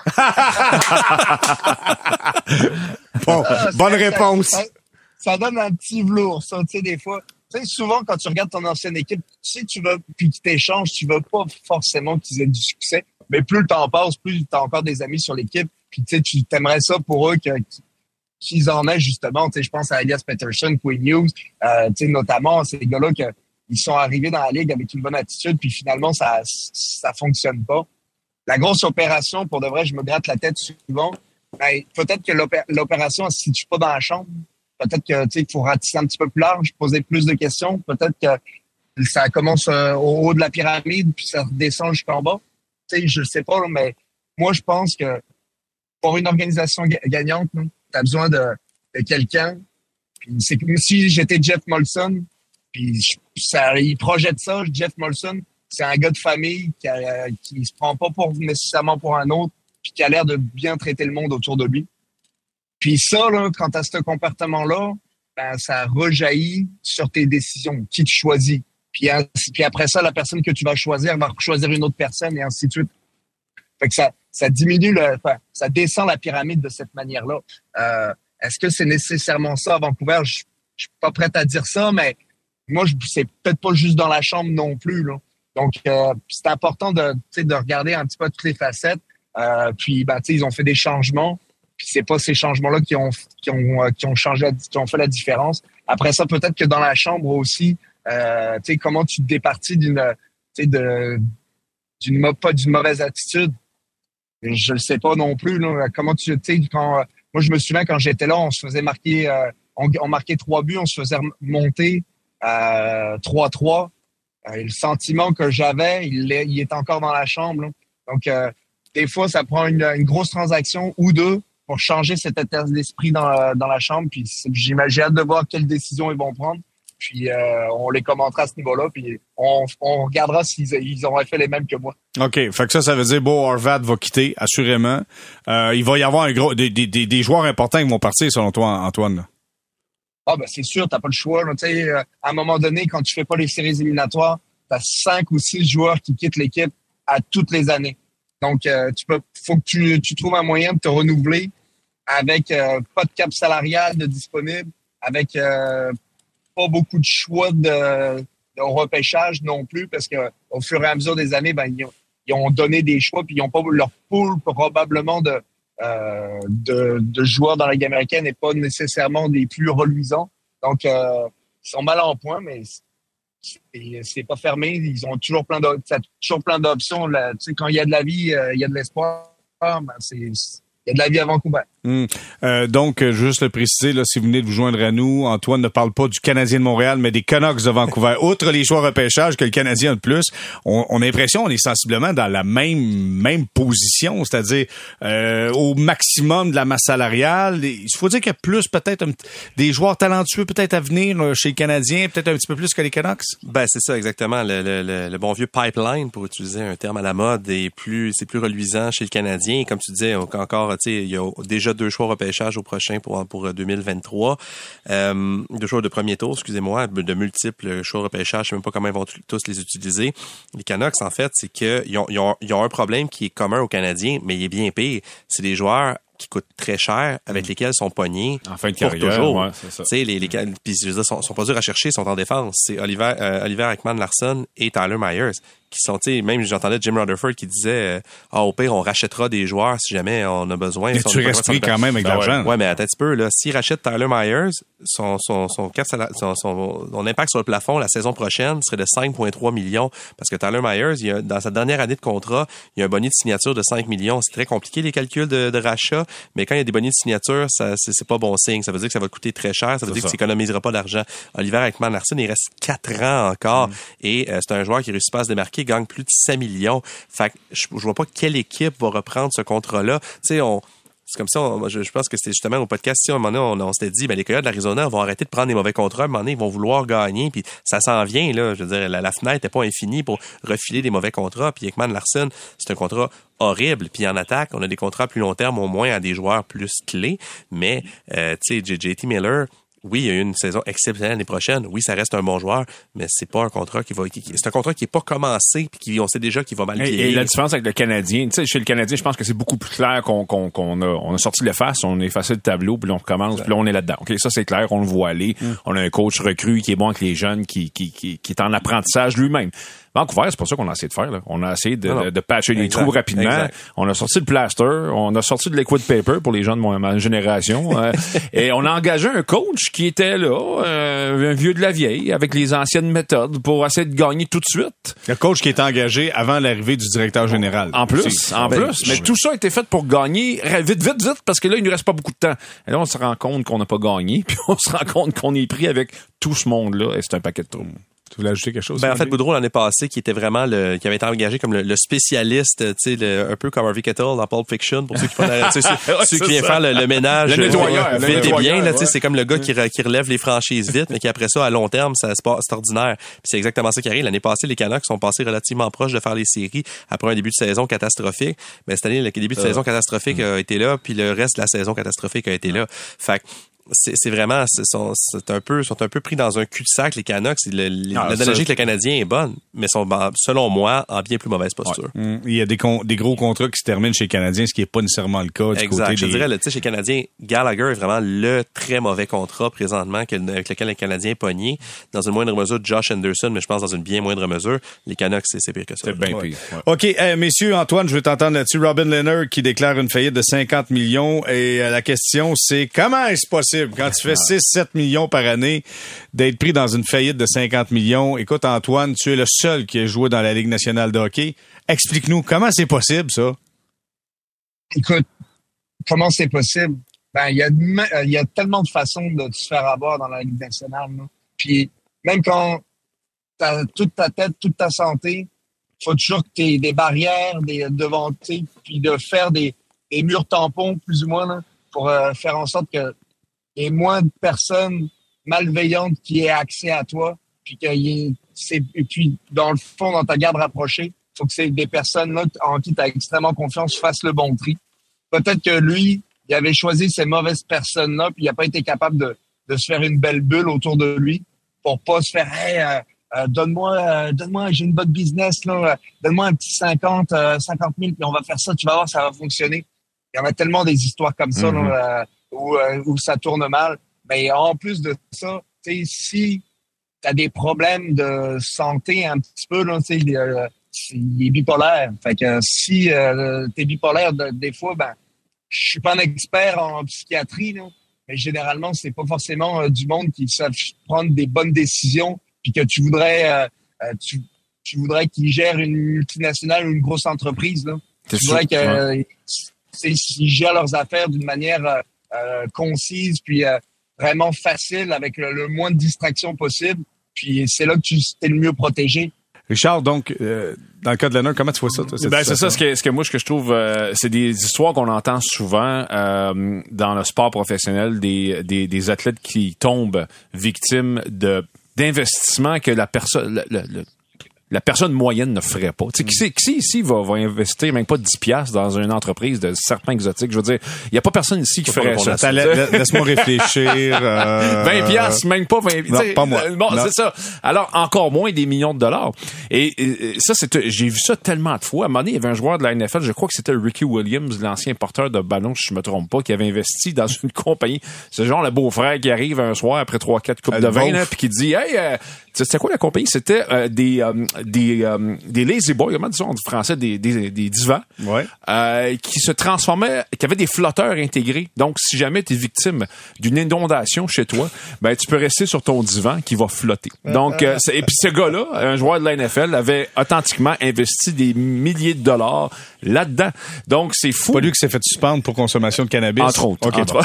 Speaker 3: Bon,
Speaker 6: ah,
Speaker 3: bonne
Speaker 6: ça,
Speaker 3: réponse.
Speaker 6: Ça, ça, ça donne un petit velours, ça, tu sais, des fois. Tu sais, souvent, quand tu regardes ton ancienne équipe, tu sais, tu veux, puis qu'ils t'échangent, tu veux pas forcément qu'ils aient du succès. Mais plus le temps passe, plus t'as encore des amis sur l'équipe. Puis, tu sais, tu t'aimerais ça pour eux que, qu'ils en aient, justement. Tu sais, je pense à Elias Pettersson, Quinn Hughes, euh, tu sais, notamment, ces gars-là que, ils sont arrivés dans la ligue avec une bonne attitude, puis finalement, ça, ça fonctionne pas. La grosse opération, pour de vrai, je me gratte la tête souvent. Ben, peut-être que l'opé- l'opération ne se situe pas dans la chambre. Peut-être que, tu sais, qu'il faut ratisser un petit peu plus large, poser plus de questions. Peut-être que ça commence euh, au haut de la pyramide, puis ça redescend jusqu'en bas. Tu sais, je sais pas, là, mais moi, je pense que pour une organisation ga- gagnante, tu as besoin de, de quelqu'un. Puis c'est comme si j'étais Jeff Molson, puis je, ça, il projette ça, Jeff Molson. C'est un gars de famille qui, a, qui se prend pas pour nécessairement pour un autre, puis qui a l'air de bien traiter le monde autour de lui. Puis ça, là, quand tu as ce comportement-là, ben, ça rejaillit sur tes décisions, qui tu choisis. Puis, puis après ça, la personne que tu vas choisir va choisir une autre personne et ainsi de suite. Fait que ça, ça diminue, le, enfin, ça descend la pyramide de cette manière-là. Euh, est-ce que c'est nécessairement ça à Vancouver? Je, je suis pas prêt à dire ça, mais moi, je, c'est peut-être pas juste dans la chambre non plus, là. Donc, euh, c'est important de, de regarder un petit peu toutes les facettes. Euh, puis, ben, ils ont fait des changements. Puis, c'est pas ces changements-là qui ont, qui ont, qui ont changé, qui ont fait la différence. Après ça, peut-être que dans la chambre aussi, euh, tu sais, comment tu te départis d'une, tu sais, de, d'une, pas d'une mauvaise attitude. Je le sais pas non plus, là. Comment tu, tu sais, quand, moi, je me souviens quand j'étais là, on se faisait marquer, euh, on, on marquait trois buts, on se faisait monter, euh, trois trois. Euh, le sentiment que j'avais, il est, il est encore dans la chambre, là. Donc, euh, des fois, ça prend une, une grosse transaction ou deux pour changer cet état d'esprit dans la, dans la chambre. Puis, j'imagine, j'ai hâte de voir quelles décisions ils vont prendre. Puis, euh, on les commentera à ce niveau-là. Puis, on, on regardera s'ils ils auraient fait les mêmes que moi.
Speaker 3: OK. Fait que ça, ça veut dire Bo Horvat va quitter, assurément. Euh, il va y avoir un gros, des, des, des joueurs importants qui vont partir, selon toi, Antoine, là.
Speaker 6: Ah, ben, c'est sûr, t'as pas le choix, là. Tu sais, à un moment donné, quand tu fais pas les séries éliminatoires, t'as cinq ou six joueurs qui quittent l'équipe. à toutes les années. Donc, euh, tu peux, faut que tu, tu trouves un moyen de te renouveler avec euh, pas de cap salarial de disponible, avec euh, pas beaucoup de choix de, de repêchage non plus, parce que au fur et à mesure des années, ben ils ont, ils ont donné des choix, puis ils ont pas leur pool probablement de, euh, de de joueurs dans la Ligue américaine n'est pas nécessairement des plus reluisants. Donc, euh, ils sont mal en point, mais c'est, c'est pas fermé. Ils ont toujours plein de, ça a toujours plein d'options. Là. Tu sais, quand il y a de la vie, euh, il y a de l'espoir. Ben c'est, il y a de la vie à Vancouver.
Speaker 3: Mmh. Euh, donc, juste le préciser, là, si vous venez de vous joindre à nous, Antoine ne parle pas du Canadien de Montréal, mais des Canucks de Vancouver. Outre les choix repêchage que le Canadien a de plus, on, on a l'impression qu'on est sensiblement dans la même même position, c'est-à-dire euh, au maximum de la masse salariale. Il faut dire qu'il y a plus peut-être un, des joueurs talentueux peut-être à venir chez les Canadiens, peut-être un petit peu plus que les Canucks.
Speaker 4: Ben c'est ça exactement. Le, le, le, le bon vieux pipeline, pour utiliser un terme à la mode, est plus c'est plus reluisant chez le Canadien. Comme tu disais, encore, tu sais, il y a déjà deux choix repêchage au prochain pour pour deux mille vingt-trois. Euh, deux choix de premier tour, excusez-moi, de multiples choix repêchage, je sais même pas comment ils vont t- tous les utiliser. Les Canucks, en fait, c'est que ils ont, ils ont, ils ont un problème qui est commun aux Canadiens, mais il est bien pire. C'est des joueurs qui coûtent très cher, avec lesquels ils sont pognés
Speaker 5: en fin de
Speaker 4: pour
Speaker 5: carrière,
Speaker 4: toujours.
Speaker 5: Ouais, c'est ça.
Speaker 4: Tu sais, les, les, puis je veux dire, sont, sont pas durs à chercher, sont en défense. C'est Oliver, euh, Oliver Ekman-Larsson et Tyler Myers qui sont, tu sais, même j'entendais Jim Rutherford qui disait, ah, euh, au pire, on rachètera des joueurs si jamais on a besoin.
Speaker 3: Mais
Speaker 4: si
Speaker 3: tu respires quand même avec de l'argent.
Speaker 4: Ouais, ouais, mais attends un petit peu, là. S'il rachète Tyler Myers, son, son, son, cap, son, son, son impact sur le plafond la saison prochaine serait de cinq virgule trois millions. Parce que Tyler Myers, il a, dans sa dernière année de contrat, il y a un bonus de signature de cinq millions. C'est très compliqué, les calculs de, de rachat, mais quand il y a des bonus de signature, ça, c'est, c'est pas bon signe. Ça veut dire que ça va te coûter très cher. Ça veut c'est dire ça. Que tu économiseras pas d'argent. Oliver Ekman-Larsson, il reste quatre ans encore. Mm. Et euh, c'est un joueur qui réussit pas à se démarquer, gagne plus de sept millions. Fait que je, je vois pas quelle équipe va reprendre ce contrat-là. Tu sais, on... C'est comme ça, on, je, je pense que c'était justement au podcast, si à un moment donné, on, on s'était dit, ben les Coyotes de l'Arizona vont arrêter de prendre des mauvais contrats, à un moment donné, ils vont vouloir gagner, puis ça s'en vient, là. Je veux dire, la, la fenêtre n'est pas infinie pour refiler des mauvais contrats, puis Ekman-Larsson, c'est un contrat horrible, puis en attaque, on a des contrats à plus long terme, au moins à des joueurs plus clés, mais, euh, tu sais, J T Miller, oui, il y a eu une saison exceptionnelle l'année prochaine. Oui, ça reste un bon joueur, mais c'est pas un contrat qui va, qui, c'est un contrat qui est pas commencé puis qui, on sait déjà qu'il va mal vieillir.
Speaker 5: Et, et la différence avec le Canadien, tu sais, chez le Canadien, je pense que c'est beaucoup plus clair qu'on, qu'on, qu'on a, on a sorti le face, on a effacé le tableau, puis là, on recommence, puis là, on est là-dedans. OK, ça, c'est clair, on le voit aller. Mm. On a un coach recru qui est bon avec les jeunes, qui, qui, qui, qui est en apprentissage lui-même. Vancouver, c'est pas ça qu'on a essayé de faire, là. On a essayé de, non, non. de, de patcher les trous rapidement. Exact. On a sorti le plaster, on a sorti de liquid paper pour les gens de mon, ma génération. euh, et on a engagé un coach qui était là, euh, un vieux de la vieille, avec les anciennes méthodes pour essayer de gagner tout de suite.
Speaker 3: Le coach qui est engagé avant l'arrivée du directeur général.
Speaker 5: En plus, en ben, plus. Mais je... tout ça a été fait pour gagner vite, vite, vite, parce que là, il nous reste pas beaucoup de temps. Et là, on se rend compte qu'on n'a pas gagné, puis on se rend compte qu'on est pris avec tout ce monde-là, et c'est un paquet de trous. Tu voulais ajouter quelque chose?
Speaker 4: Ben, en fait, Boudreau, l'année passée, qui était vraiment le, qui avait été engagé comme le, le spécialiste, tu sais, un peu comme Harvey Kettle dans Pulp Fiction, pour ceux qui font la, ceux, ouais, ceux qui viennent faire le, le ménage.
Speaker 5: Le nettoyeur.
Speaker 4: Vite et bien, là, tu sais, c'est comme le gars qui, qui relève les franchises vite, mais qui après ça, à long terme, ça c'est, pas, c'est ordinaire. Puis c'est exactement ça qui arrive. L'année passée, les Canucks sont passés relativement proches de faire les séries après un début de saison catastrophique. Mais cette année, le début de euh, saison catastrophique euh, a été là, puis le reste de la saison catastrophique a été là. Fait que, C'est, c'est vraiment, c'est, sont, c'est un peu, sont un peu pris dans un cul-de-sac, les Canucks. Le, ah, l'analogie avec le Canadien est bonne, mais sont, selon moi, en bien plus mauvaise posture.
Speaker 3: Ouais. Mmh. Il y a des, con, des gros contrats qui se terminent chez les Canadiens, ce qui n'est pas nécessairement le cas du
Speaker 4: exact.
Speaker 3: côté
Speaker 4: Je
Speaker 3: des...
Speaker 4: dirais, tu sais, chez les Canadiens, Gallagher est vraiment le très mauvais contrat présentement que, avec lequel les Canadiens est pogné. Dans une moindre mesure, Josh Anderson, mais je pense dans une bien moindre mesure. Les Canucks, c'est, c'est pire que ça.
Speaker 3: C'est bien
Speaker 4: ouais.
Speaker 3: pire. Ouais. OK, hey, messieurs, Antoine, je veux t'entendre là-dessus. Robin Lehner qui déclare une faillite de cinquante millions. Et euh, la question, c'est comment est-ce possible quand tu fais ah. six sept millions par année d'être pris dans une faillite de cinquante millions. Écoute, Antoine, tu es le seul qui a joué dans la Ligue nationale de hockey. Explique-nous, comment c'est possible, ça?
Speaker 6: Écoute, comment c'est possible? Ben, il y a, il y a tellement de façons de se faire avoir dans la Ligue nationale, là. Puis, même quand t'as toute ta tête, toute ta santé, faut toujours que tu aies des barrières, des devant, puis de faire des, des murs tampons, plus ou moins, là, pour euh, faire en sorte que il y ait moins de personnes malveillantes qui aient accès à toi, puis qu'il y ait, c'est, et puis dans le fond, dans ta garde rapprochée, il faut que c'est des personnes là en qui tu as extrêmement confiance fassent le bon tri. Peut-être que lui, il avait choisi ces mauvaises personnes-là, puis il n'a pas été capable de, de se faire une belle bulle autour de lui pour pas se faire hey, euh, euh, donne-moi, euh, donne-moi, j'ai une bonne business, là, euh, donne-moi un petit cinquante, euh, cinquante mille, puis on va faire ça, tu vas voir, ça va fonctionner. Il y en a tellement des histoires comme ça, mm-hmm. là, euh, où, euh, où ça tourne mal. Mais en plus de ça, tu sais, si tu as des problèmes de santé un petit peu, là, tu sais, euh, il est bipolaire. Fait que si euh, tu es bipolaire, de, des fois, ben, je suis pas un expert en psychiatrie, là, mais généralement, c'est pas forcément euh, du monde qui savent prendre des bonnes décisions, puis que tu voudrais, euh, euh, tu, tu voudrais qu'ils gèrent une multinationale ou une grosse entreprise, là.
Speaker 5: C'est
Speaker 6: tu voudrais
Speaker 5: sûr,
Speaker 6: qu'ils gèrent leurs affaires d'une manière euh, euh, concise, puis euh, vraiment facile, avec le, le moins de distractions possible. Puis c'est là que tu es le mieux protégé.
Speaker 3: Richard, donc, euh, dans le cas de Leonard, comment tu vois ça, toi?
Speaker 5: Ben, c'est ça, ce que, ce que moi, ce que je trouve, euh, c'est des histoires qu'on entend souvent euh, dans le sport professionnel, des, des, des athlètes qui tombent victimes de d'investissements que la personne, le, le, le, la personne moyenne ne ferait pas. Tu sais, qui c'est, qui ici va, va investir même pas dix piastres dans une entreprise de serpents exotiques? Je veux dire, il y a pas personne ici qui ferait ça.
Speaker 3: ça. Laisse-moi réfléchir. Euh...
Speaker 5: vingt piastres, même pas vingt.
Speaker 3: Non, pas moi.
Speaker 5: Bon,
Speaker 3: non.
Speaker 5: c'est ça. Alors, encore moins des millions de dollars. Et, et ça, c'est, j'ai vu ça tellement de fois. À un moment donné, il y avait un joueur de la N F L, je crois que c'était Ricky Williams, l'ancien porteur de ballon, si je me trompe pas, qui avait investi dans une compagnie. C'est genre le beau-frère qui arrive un soir après trois, quatre coupes de vin, là, puis qui dit, hey, euh, c'était quoi la compagnie? C'était euh, des, euh, des, euh, des lazy boys, comment disons en français, des, des, des divans,
Speaker 3: ouais.
Speaker 5: euh, qui se transformaient, qui avaient des flotteurs intégrés. Donc, si jamais tu es victime d'une inondation chez toi, ben tu peux rester sur ton divan qui va flotter. Donc, euh, et puis ce gars-là, un joueur de la N F L, avait authentiquement investi des milliers de dollars là-dedans. Donc, c'est fou.
Speaker 3: Pas lui qui s'est fait suspendre pour consommation de cannabis.
Speaker 5: Entre autres.
Speaker 3: Okay,
Speaker 5: entre
Speaker 3: bon.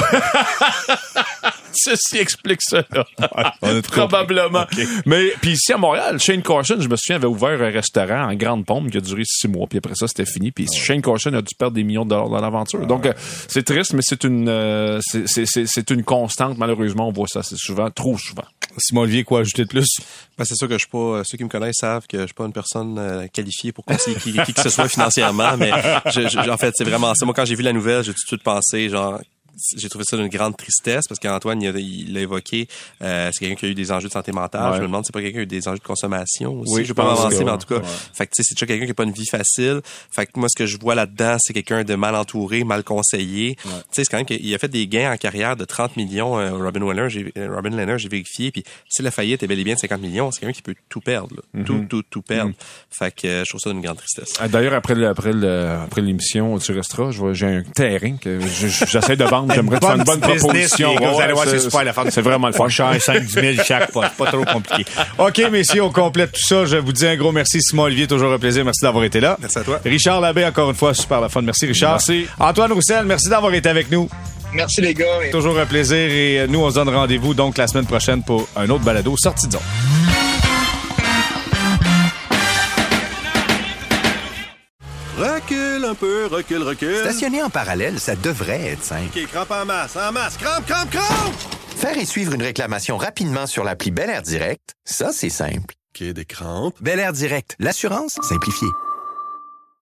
Speaker 5: Ceci explique cela.
Speaker 3: Ouais,
Speaker 5: probablement.
Speaker 3: Okay.
Speaker 5: Mais puis ici à Montréal, Shane Carson, je me souviens, avait ouvert un restaurant en grande pompe qui a duré six mois, puis après ça c'était fini. Puis ouais. Shane Carson a dû perdre des millions de dollars dans l'aventure. Ouais. Donc euh, c'est triste, mais c'est une euh, c'est, c'est, c'est, c'est une constante. Malheureusement, on voit ça assez souvent, trop souvent.
Speaker 3: Simon Olivier, quoi ajouter de plus?
Speaker 4: Ben, c'est sûr que je suis pas, ceux qui me connaissent savent que je suis pas une personne euh, qualifiée pour conseiller qui, qui que ce soit financièrement, mais je, je, en fait, c'est vraiment ça. Moi, quand j'ai vu la nouvelle, j'ai tout de suite pensé, genre, j'ai trouvé ça d'une grande tristesse parce qu'Antoine, il, a, il l'a évoqué, euh, c'est quelqu'un qui a eu des enjeux de santé mentale. Ouais. Je me demande si c'est pas quelqu'un qui a eu des enjeux de consommation aussi.
Speaker 3: Oui,
Speaker 4: je veux pas m'avancer,
Speaker 3: que,
Speaker 4: mais en tout cas,
Speaker 3: ouais.
Speaker 4: fait que tu sais, c'est déjà quelqu'un qui a pas une vie facile. Fait que moi, ce que je vois là-dedans, c'est quelqu'un de mal entouré, mal conseillé. Ouais. Tu sais, c'est quand même qu'il a fait des gains en carrière de trente millions. Euh, Robin Leonard, j'ai, Robin Leonard, j'ai vérifié. Puis si la faillite est bel et bien de cinquante millions, c'est quelqu'un qui peut tout perdre, là. Mm-hmm. tout, tout, tout perdre. Mm-hmm. Fait que euh, je trouve ça d'une grande tristesse.
Speaker 5: Ah, d'ailleurs, après, le, après, le, après l'émission, tu resteras. Je vois, j'ai un terrain que je, j'essaie de vendre. J'aimerais te faire une bonne proposition.
Speaker 3: Ouais, vous allez voir, c'est, c'est super la fun.
Speaker 5: C'est vraiment le fun.
Speaker 3: Cher, cinq dix mille chaque fois. C'est pas trop compliqué. OK, messieurs, on complète tout ça. Je vous dis un gros merci. Simon Olivier, toujours un plaisir. Merci d'avoir été là.
Speaker 4: Merci à toi.
Speaker 3: Richard Labbé, encore une fois, super la fun. Merci, Richard.
Speaker 5: Merci.
Speaker 3: Antoine Roussel, merci d'avoir été avec nous.
Speaker 6: Merci, les gars. Et...
Speaker 3: toujours un plaisir. Et nous, on se donne rendez-vous donc la semaine prochaine pour un autre balado Sortie de zone.
Speaker 1: Recule un peu, recule, recule.
Speaker 2: Stationner en parallèle, ça devrait être simple.
Speaker 1: OK, crampe en masse, en masse, crampe, crampe, crampe!
Speaker 2: Faire et suivre une réclamation rapidement sur l'appli Bel Air Direct, ça, c'est simple.
Speaker 1: OK, des crampes.
Speaker 2: Bel Air Direct, l'assurance simplifiée.